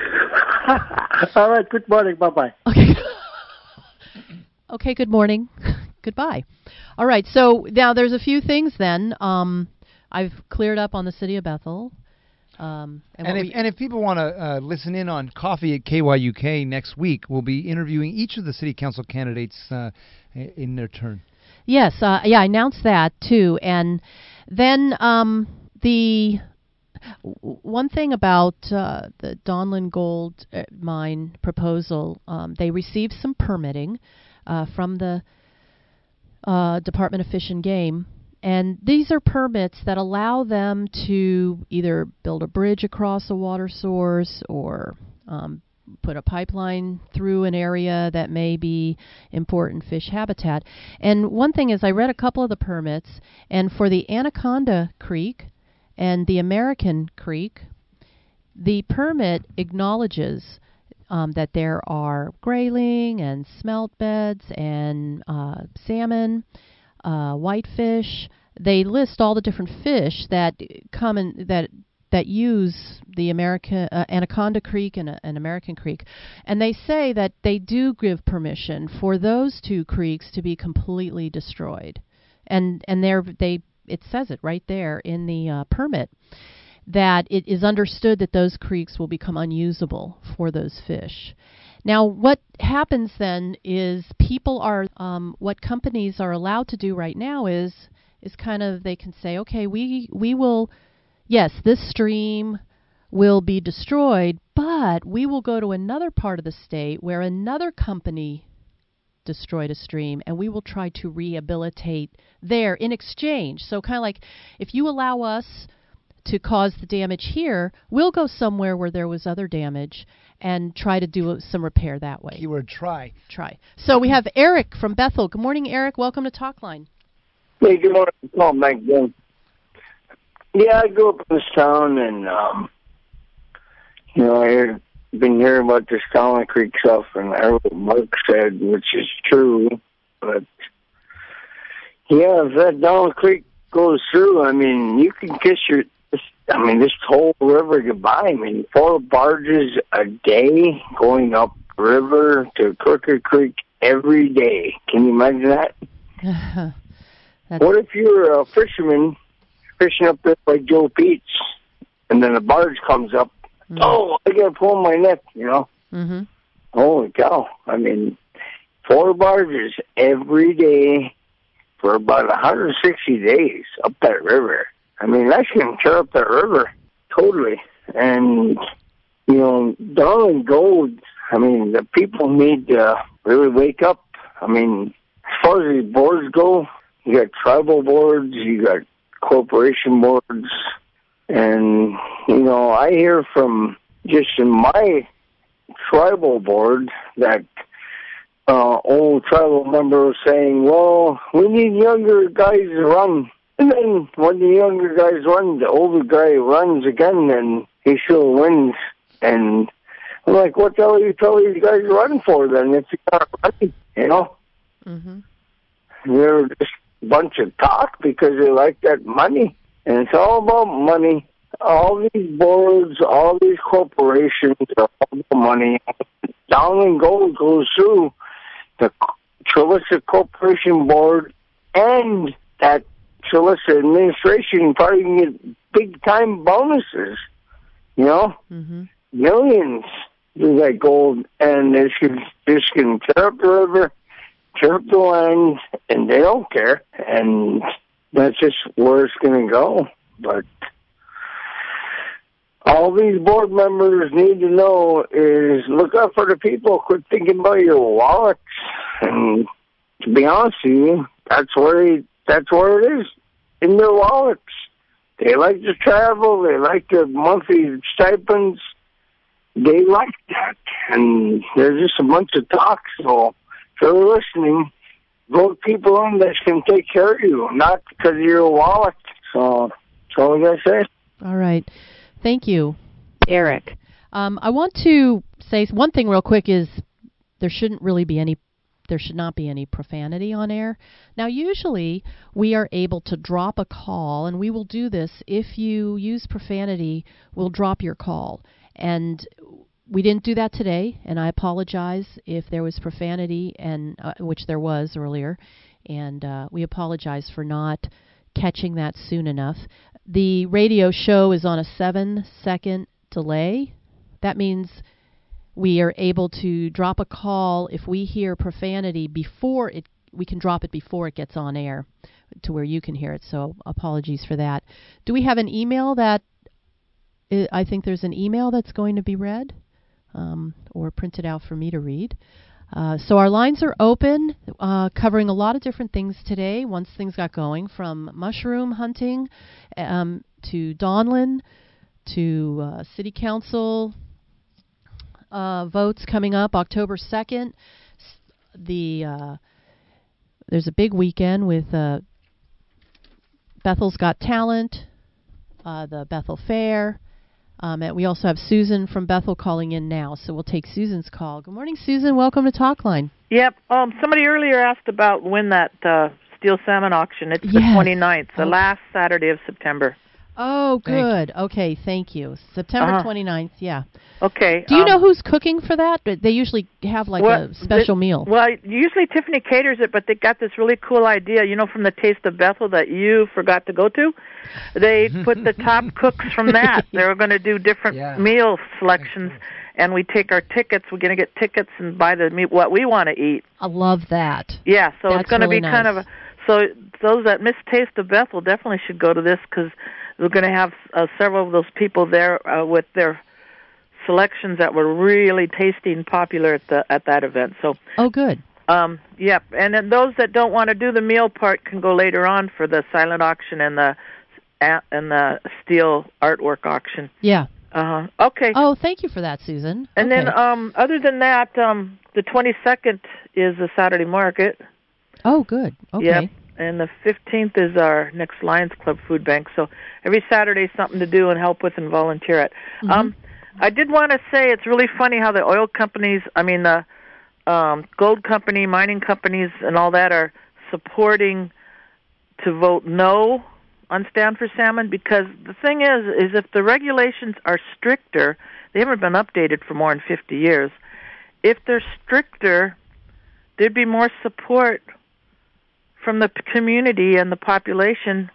All right. Good morning. Bye bye. Okay. Okay. Good morning. Goodbye. All right. So now there's a few things. Then um, I've cleared up on the city of Bethel. Um, and, and, if, we, and if people want to uh, listen in on Coffee at K Y U K next week, we'll be interviewing each of the city council candidates uh, in their turn. Yes, uh, yeah, I announced that too. And then um, the w- one thing about uh, the Donlin Gold mine proposal, um, they received some permitting uh, from the uh, Department of Fish and Game. And these are permits that allow them to either build a bridge across a water source or um, put a pipeline through an area that may be important fish habitat. And one thing is, I read a couple of the permits, and for the Anaconda Creek and the American Creek, the permit acknowledges um, that there are grayling and smelt beds and uh, salmon, uh, whitefish. They list all the different fish that come in, that that use the America, uh, Anaconda Creek and, uh, and American Creek. And they say that they do give permission for those two creeks to be completely destroyed. And and they're, they it says it right there in the uh, permit that it is understood that those creeks will become unusable for those fish. Now, what happens then is people are, um, what companies are allowed to do right now is is kind of, they can say, okay, we we will, yes, this stream will be destroyed, but we will go to another part of the state where another company destroyed a stream, and we will try to rehabilitate there in exchange. So kind of like, if you allow us to cause the damage here, we'll go somewhere where there was other damage and try to do some repair that way. Keyword try. Try. So we have Eric from Bethel. Good morning, Eric. Welcome to Talkline. Hey, good morning. Oh, Mike. Yeah, I grew up in this town, and, um, you know, I've been hearing about this Talon Creek stuff, and I heard what Mark said, which is true, but, yeah, if that Talon Creek goes through, I mean, you can kiss your, I mean, this whole river goodbye. I mean, four barges a day going up river to Crooked Creek every day. Can you imagine that? What if you're a fisherman fishing up there by Joe Pete's, and then a barge comes up? Mm-hmm. Oh, I got to pull my net, you know? Mm-hmm. Holy cow. I mean, four barges every day for about one hundred sixty days up that river. I mean, that's going to tear up that river totally. And, you know, Darling Gold, I mean, the people need to really wake up. I mean, as far as these boards go, you got tribal boards, you got corporation boards, and, you know, I hear from just in my tribal board that uh, old tribal member was saying, well, we need younger guys to run. And then when the younger guys run, the older guy runs again, and he sure wins. And I'm like, what the hell are you telling these guys to run for then if you're not running, you know? Mm-hmm. They're just a bunch of talk because they like that money. And it's all about money. All these boards, all these corporations are all about money. Down and Gold goes through the Chilissa Corporation Board and that Chilissa administration probably can get big-time bonuses, you know? Mm-hmm. Millions do that gold, and they can, just can tear up the river, tear up the land, and they don't care. And that's just where it's going to go. But all these board members need to know is look out for the people. Quit thinking about your wallets. And to be honest with you, that's where he, that's where it is, in their wallets. They like to travel. They like their monthly stipends. They like that. And there's just a bunch of talk. So if you're listening, vote people in that can take care of you, not because of your wallet. So that's all I got to say. All right. Thank you, Eric. Um, I want to say one thing real quick is there shouldn't really be any There should not be any profanity on air. Now, usually we are able to drop a call, and we will do this. If you use profanity, we'll drop your call. And we didn't do that today, and I apologize if there was profanity, and uh, which there was earlier, and uh, we apologize for not catching that soon enough. The radio show is on a seven-second delay. That means we are able to drop a call if we hear profanity before it, we can drop it before it gets on air to where you can hear it. So apologies for that. Do we have an email that, I think there's an email that's going to be read um, or printed out for me to read. Uh, so our lines are open, uh, covering a lot of different things today once things got going, from mushroom hunting um, to Donlin to uh, city council, uh, votes coming up October second. The uh, there's a big weekend with uh, Bethel's Got Talent, uh, the Bethel Fair. Um, and we also have Susan from Bethel calling in now, so we'll take Susan's call. Good morning, Susan. Welcome to Talkline. Yep. Um, somebody earlier asked about when that uh, steel salmon auction. It's Yes. the twenty-ninth, the Okay. last Saturday of September. Oh, Thank good. Okay, thank you. September Uh-huh. twenty-ninth, yeah. Okay. Do you um, know who's cooking for that? They usually have like Well, a special the- meal. Well, usually Tiffany caters it, but they got this really cool idea, you know, from the Taste of Bethel that you forgot to go to. They put the top cooks from that. They're going to do different Yeah. meal selections, and we take our tickets. We're going to get tickets and buy the meat, what we want to eat. I love that. Yeah, so That's it's going to really be kind nice. of a, so those that miss Taste of Bethel definitely should go to this because we're going to have uh, several of those people there uh, with their selections that were really tasty and popular at the at that event. So Oh, good. um, yep, and then those that don't want to do the meal part can go later on for the silent auction and the and the steel artwork auction. Yeah. Uh huh. Okay. Oh, thank you for that, Susan. And Okay. then, um, other than that, um, the twenty-second is the Saturday market. Oh, good. Okay. Yep. And the fifteenth is our next Lions Club food bank. So every Saturday is something to do and help with and volunteer at. Mhm. Um, I did want to say it's really funny how the oil companies, I mean the um, gold company, mining companies, and all that are supporting to vote no on Stand for Salmon, because the thing is, is if the regulations are stricter, they haven't been updated for more than fifty years. If they're stricter, there'd be more support from the p- community and the population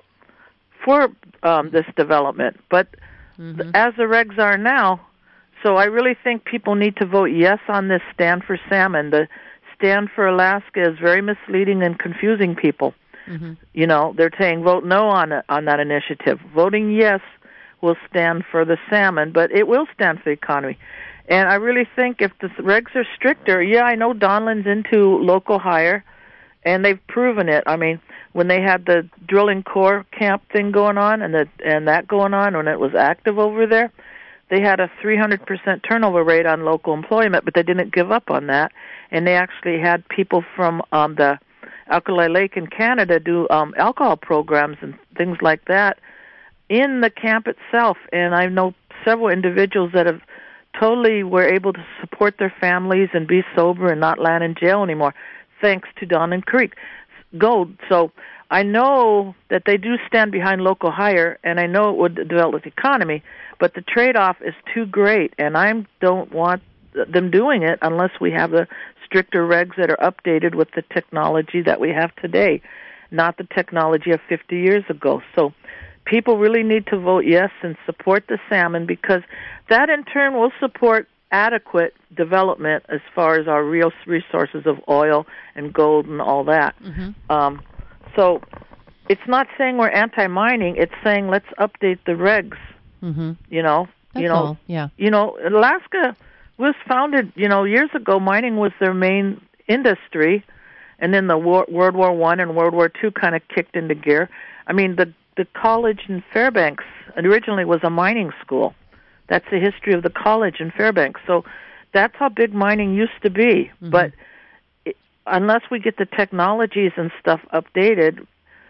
for um, this development. But th- as the regs are now, so I really think people need to vote yes on this Stand for Salmon. The Stand for Alaska is very misleading and confusing people. Mm-hmm. You know, they're saying vote no on it, on that initiative. Voting yes will stand for the salmon, but it will stand for the economy. And I really think if the regs are stricter, yeah, I know Donlin's into local hire, and they've proven it. I mean, when they had the drilling core camp thing going on and the, and that going on when it was active over there, they had a three hundred percent turnover rate on local employment, but they didn't give up on that. And they actually had people from um, the Alkali Lake in Canada do um, alcohol programs and things like that in the camp itself. And I know several individuals that have totally were able to support their families and be sober and not land in jail anymore, thanks to Donlin Creek Gold. So I know that they do stand behind local hire, and I know it would develop the economy, but the trade-off is too great, and I don't want them doing it unless we have the stricter regs that are updated with the technology that we have today, not the technology of fifty years ago. So people really need to vote yes and support the salmon, because that in turn will support adequate development as far as our real resources of oil and gold and all that. Mm-hmm. Um, so it's not saying we're anti-mining, it's saying let's update the regs, Mm-hmm. you know. That's you know, all. Yeah. You know, Alaska was founded, you know, years ago. Mining was their main industry, and then the war, World War One and World War Two kind of kicked into gear. I mean, the the college in Fairbanks originally was a mining school. That's the history of the college in Fairbanks. So that's how big mining used to be. Mm-hmm. But it, unless we get the technologies and stuff updated,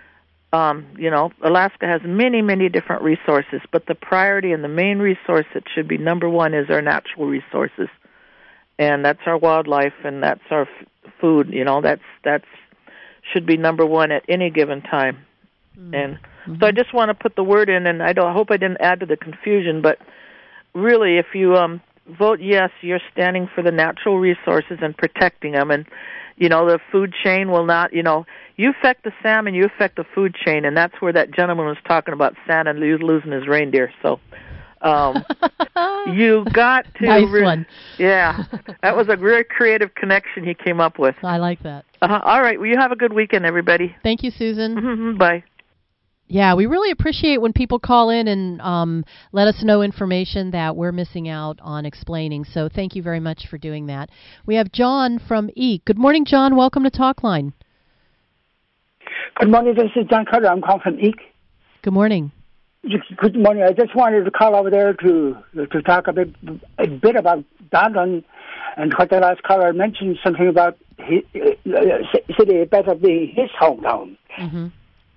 um, you know, Alaska has many, many different resources, but the priority and the main resource that should be number one is our natural resources. And that's our wildlife, and that's our f- food, you know, that's, that's, should be number one at any given time. Mm-hmm. And so I just want to put the word in, and I don't, I hope I didn't add to the confusion, but really, if you um, vote yes, you're standing for the natural resources and protecting them. And, you know, the food chain will not, you know, you affect the salmon, you affect the food chain, and that's where that gentleman was talking about Santa losing his reindeer. So um, you got to... Nice re- one. Yeah, that was a very creative connection he came up with. I like that. Uh-huh. All right, well, you have a good weekend, everybody. Thank you, Susan. Mm-hmm. Bye. Yeah, we really appreciate when people call in and um, let us know information that we're missing out on explaining. So thank you very much for doing that. We have John from Eek. Good morning, John. Welcome to Talkline. Good morning. This is John Carter. I'm calling from Eek. Good morning. good morning. I just wanted to call over there to to talk a bit a bit about Donlin, and what the last caller mentioned something about his, uh, City better being his hometown. Mm-hmm.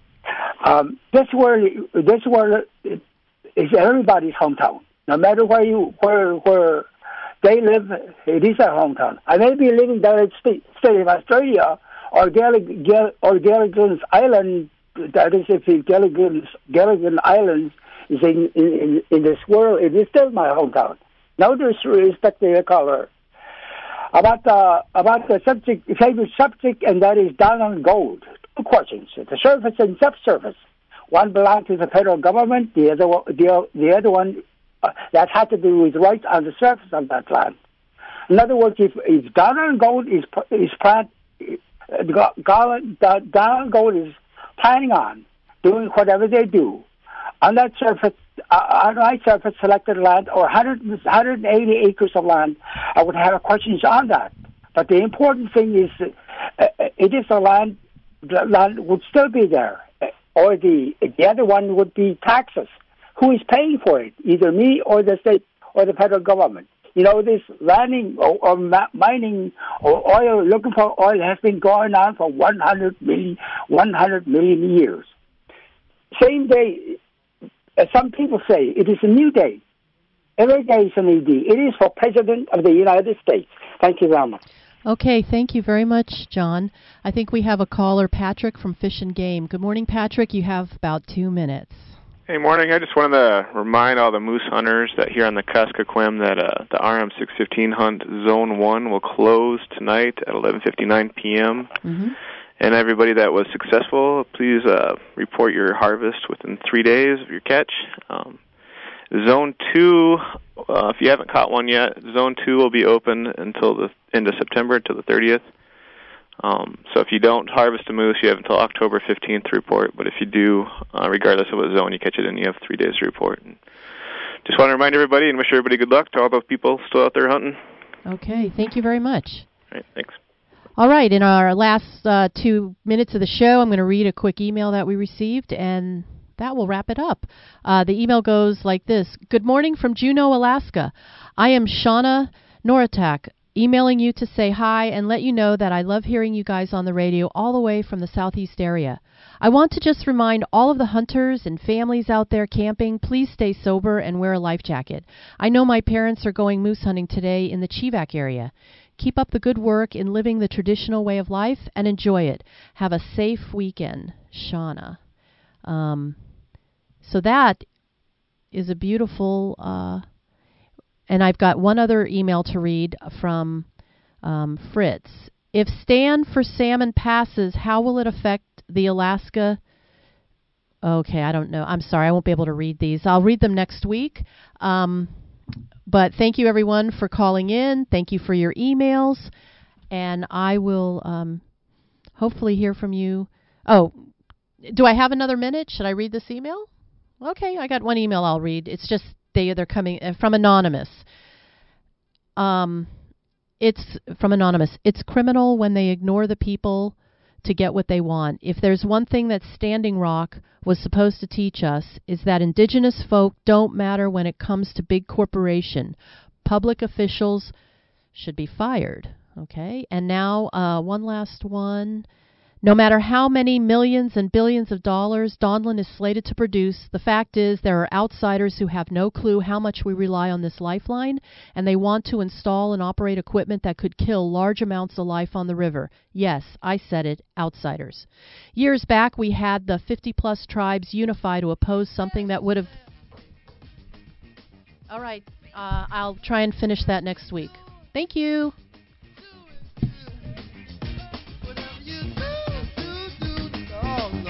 Um, this world, this world is everybody's hometown. No matter where you where where they live, it is their hometown. I may be living there in the state of Australia or Gallig- Gal- or Gilligan's Island. That is, if the Gilligan's Gilligan Islands is in, in in this world, it is still my hometown. No disrespect to your caller. About the about the subject, favorite subject, and that is Donlin Gold. Two questions: the surface and subsurface. One belongs to the federal government. The other one, the, the other one uh, that had to do with rights on the surface of that land. In other words, if if Donlin Gold is is plant, uh, Donlin Gold is planning on doing whatever they do on that surface, uh, on my surface selected land, or one hundred, one hundred eighty acres of land, I would have questions on that. But the important thing is, uh, it is the land, the land would still be there, or the the other one would be taxes. Who is paying for it? Either me or the state or the federal government. You know, this landing or, or mining or oil, looking for oil, has been going on for one hundred million, one hundred million years. Same day, as some people say, it is a new day. Every day is a new day. It is for President of the United States. Thank you very much. Okay, thank you very much, John. I think we have a caller, Patrick from Fish and Game. Good morning, Patrick. You have about two minutes. Hey, morning. I just wanted to remind all the moose hunters that here on the Kuskokwim that uh, the R M six fifteen hunt Zone one will close tonight at eleven fifty-nine p.m. Mm-hmm. And everybody that was successful, please uh, report your harvest within three days of your catch. Um, Zone two, uh, if you haven't caught one yet, Zone two will be open until the end of September, until the thirtieth. Um, so if you don't harvest a moose, you have until October fifteenth to report. But if you do, uh, regardless of what zone you catch it in, you have three days to report. And just want to remind everybody and wish everybody good luck to all those people still out there hunting. Okay, thank you very much. All right, thanks. All right, in our last uh, two minutes of the show, I'm going to read a quick email that we received, and that will wrap it up. Uh, the email goes like this. Good morning from Juneau, Alaska. I am Shauna Noratak, emailing you to say hi and let you know that I love hearing you guys on the radio all the way from the southeast area. I want to just remind all of the hunters and families out there camping, please stay sober and wear a life jacket. I know my parents are going moose hunting today in the Chivak area. Keep up the good work in living the traditional way of life and enjoy it. Have a safe weekend, Shauna. Um, so that is a beautiful... Uh, And I've got one other email to read from um, Fritz. If stand for salmon passes, how will it affect the Alaska? Okay, I don't know. I'm sorry, I won't be able to read these. I'll read them next week. Um, but thank you, everyone, for calling in. Thank you for your emails. And I will um, hopefully hear from you. Oh, do I have another minute? Should I read this email? Okay, I got one email I'll read. It's just They, they're coming uh, from Anonymous. Um, it's from Anonymous. It's criminal when they ignore the people to get what they want. If there's one thing that Standing Rock was supposed to teach us, is that indigenous folk don't matter when it comes to big corporation. Public officials should be fired. Okay, and now uh, one last one. No matter how many millions and billions of dollars Donlin is slated to produce, the fact is there are outsiders who have no clue how much we rely on this lifeline, and they want to install and operate equipment that could kill large amounts of life on the river. Yes, I said it, outsiders. Years back, we had the fifty-plus tribes unify to oppose something that would have... All right, uh, I'll try and finish that next week. Thank you. Oh,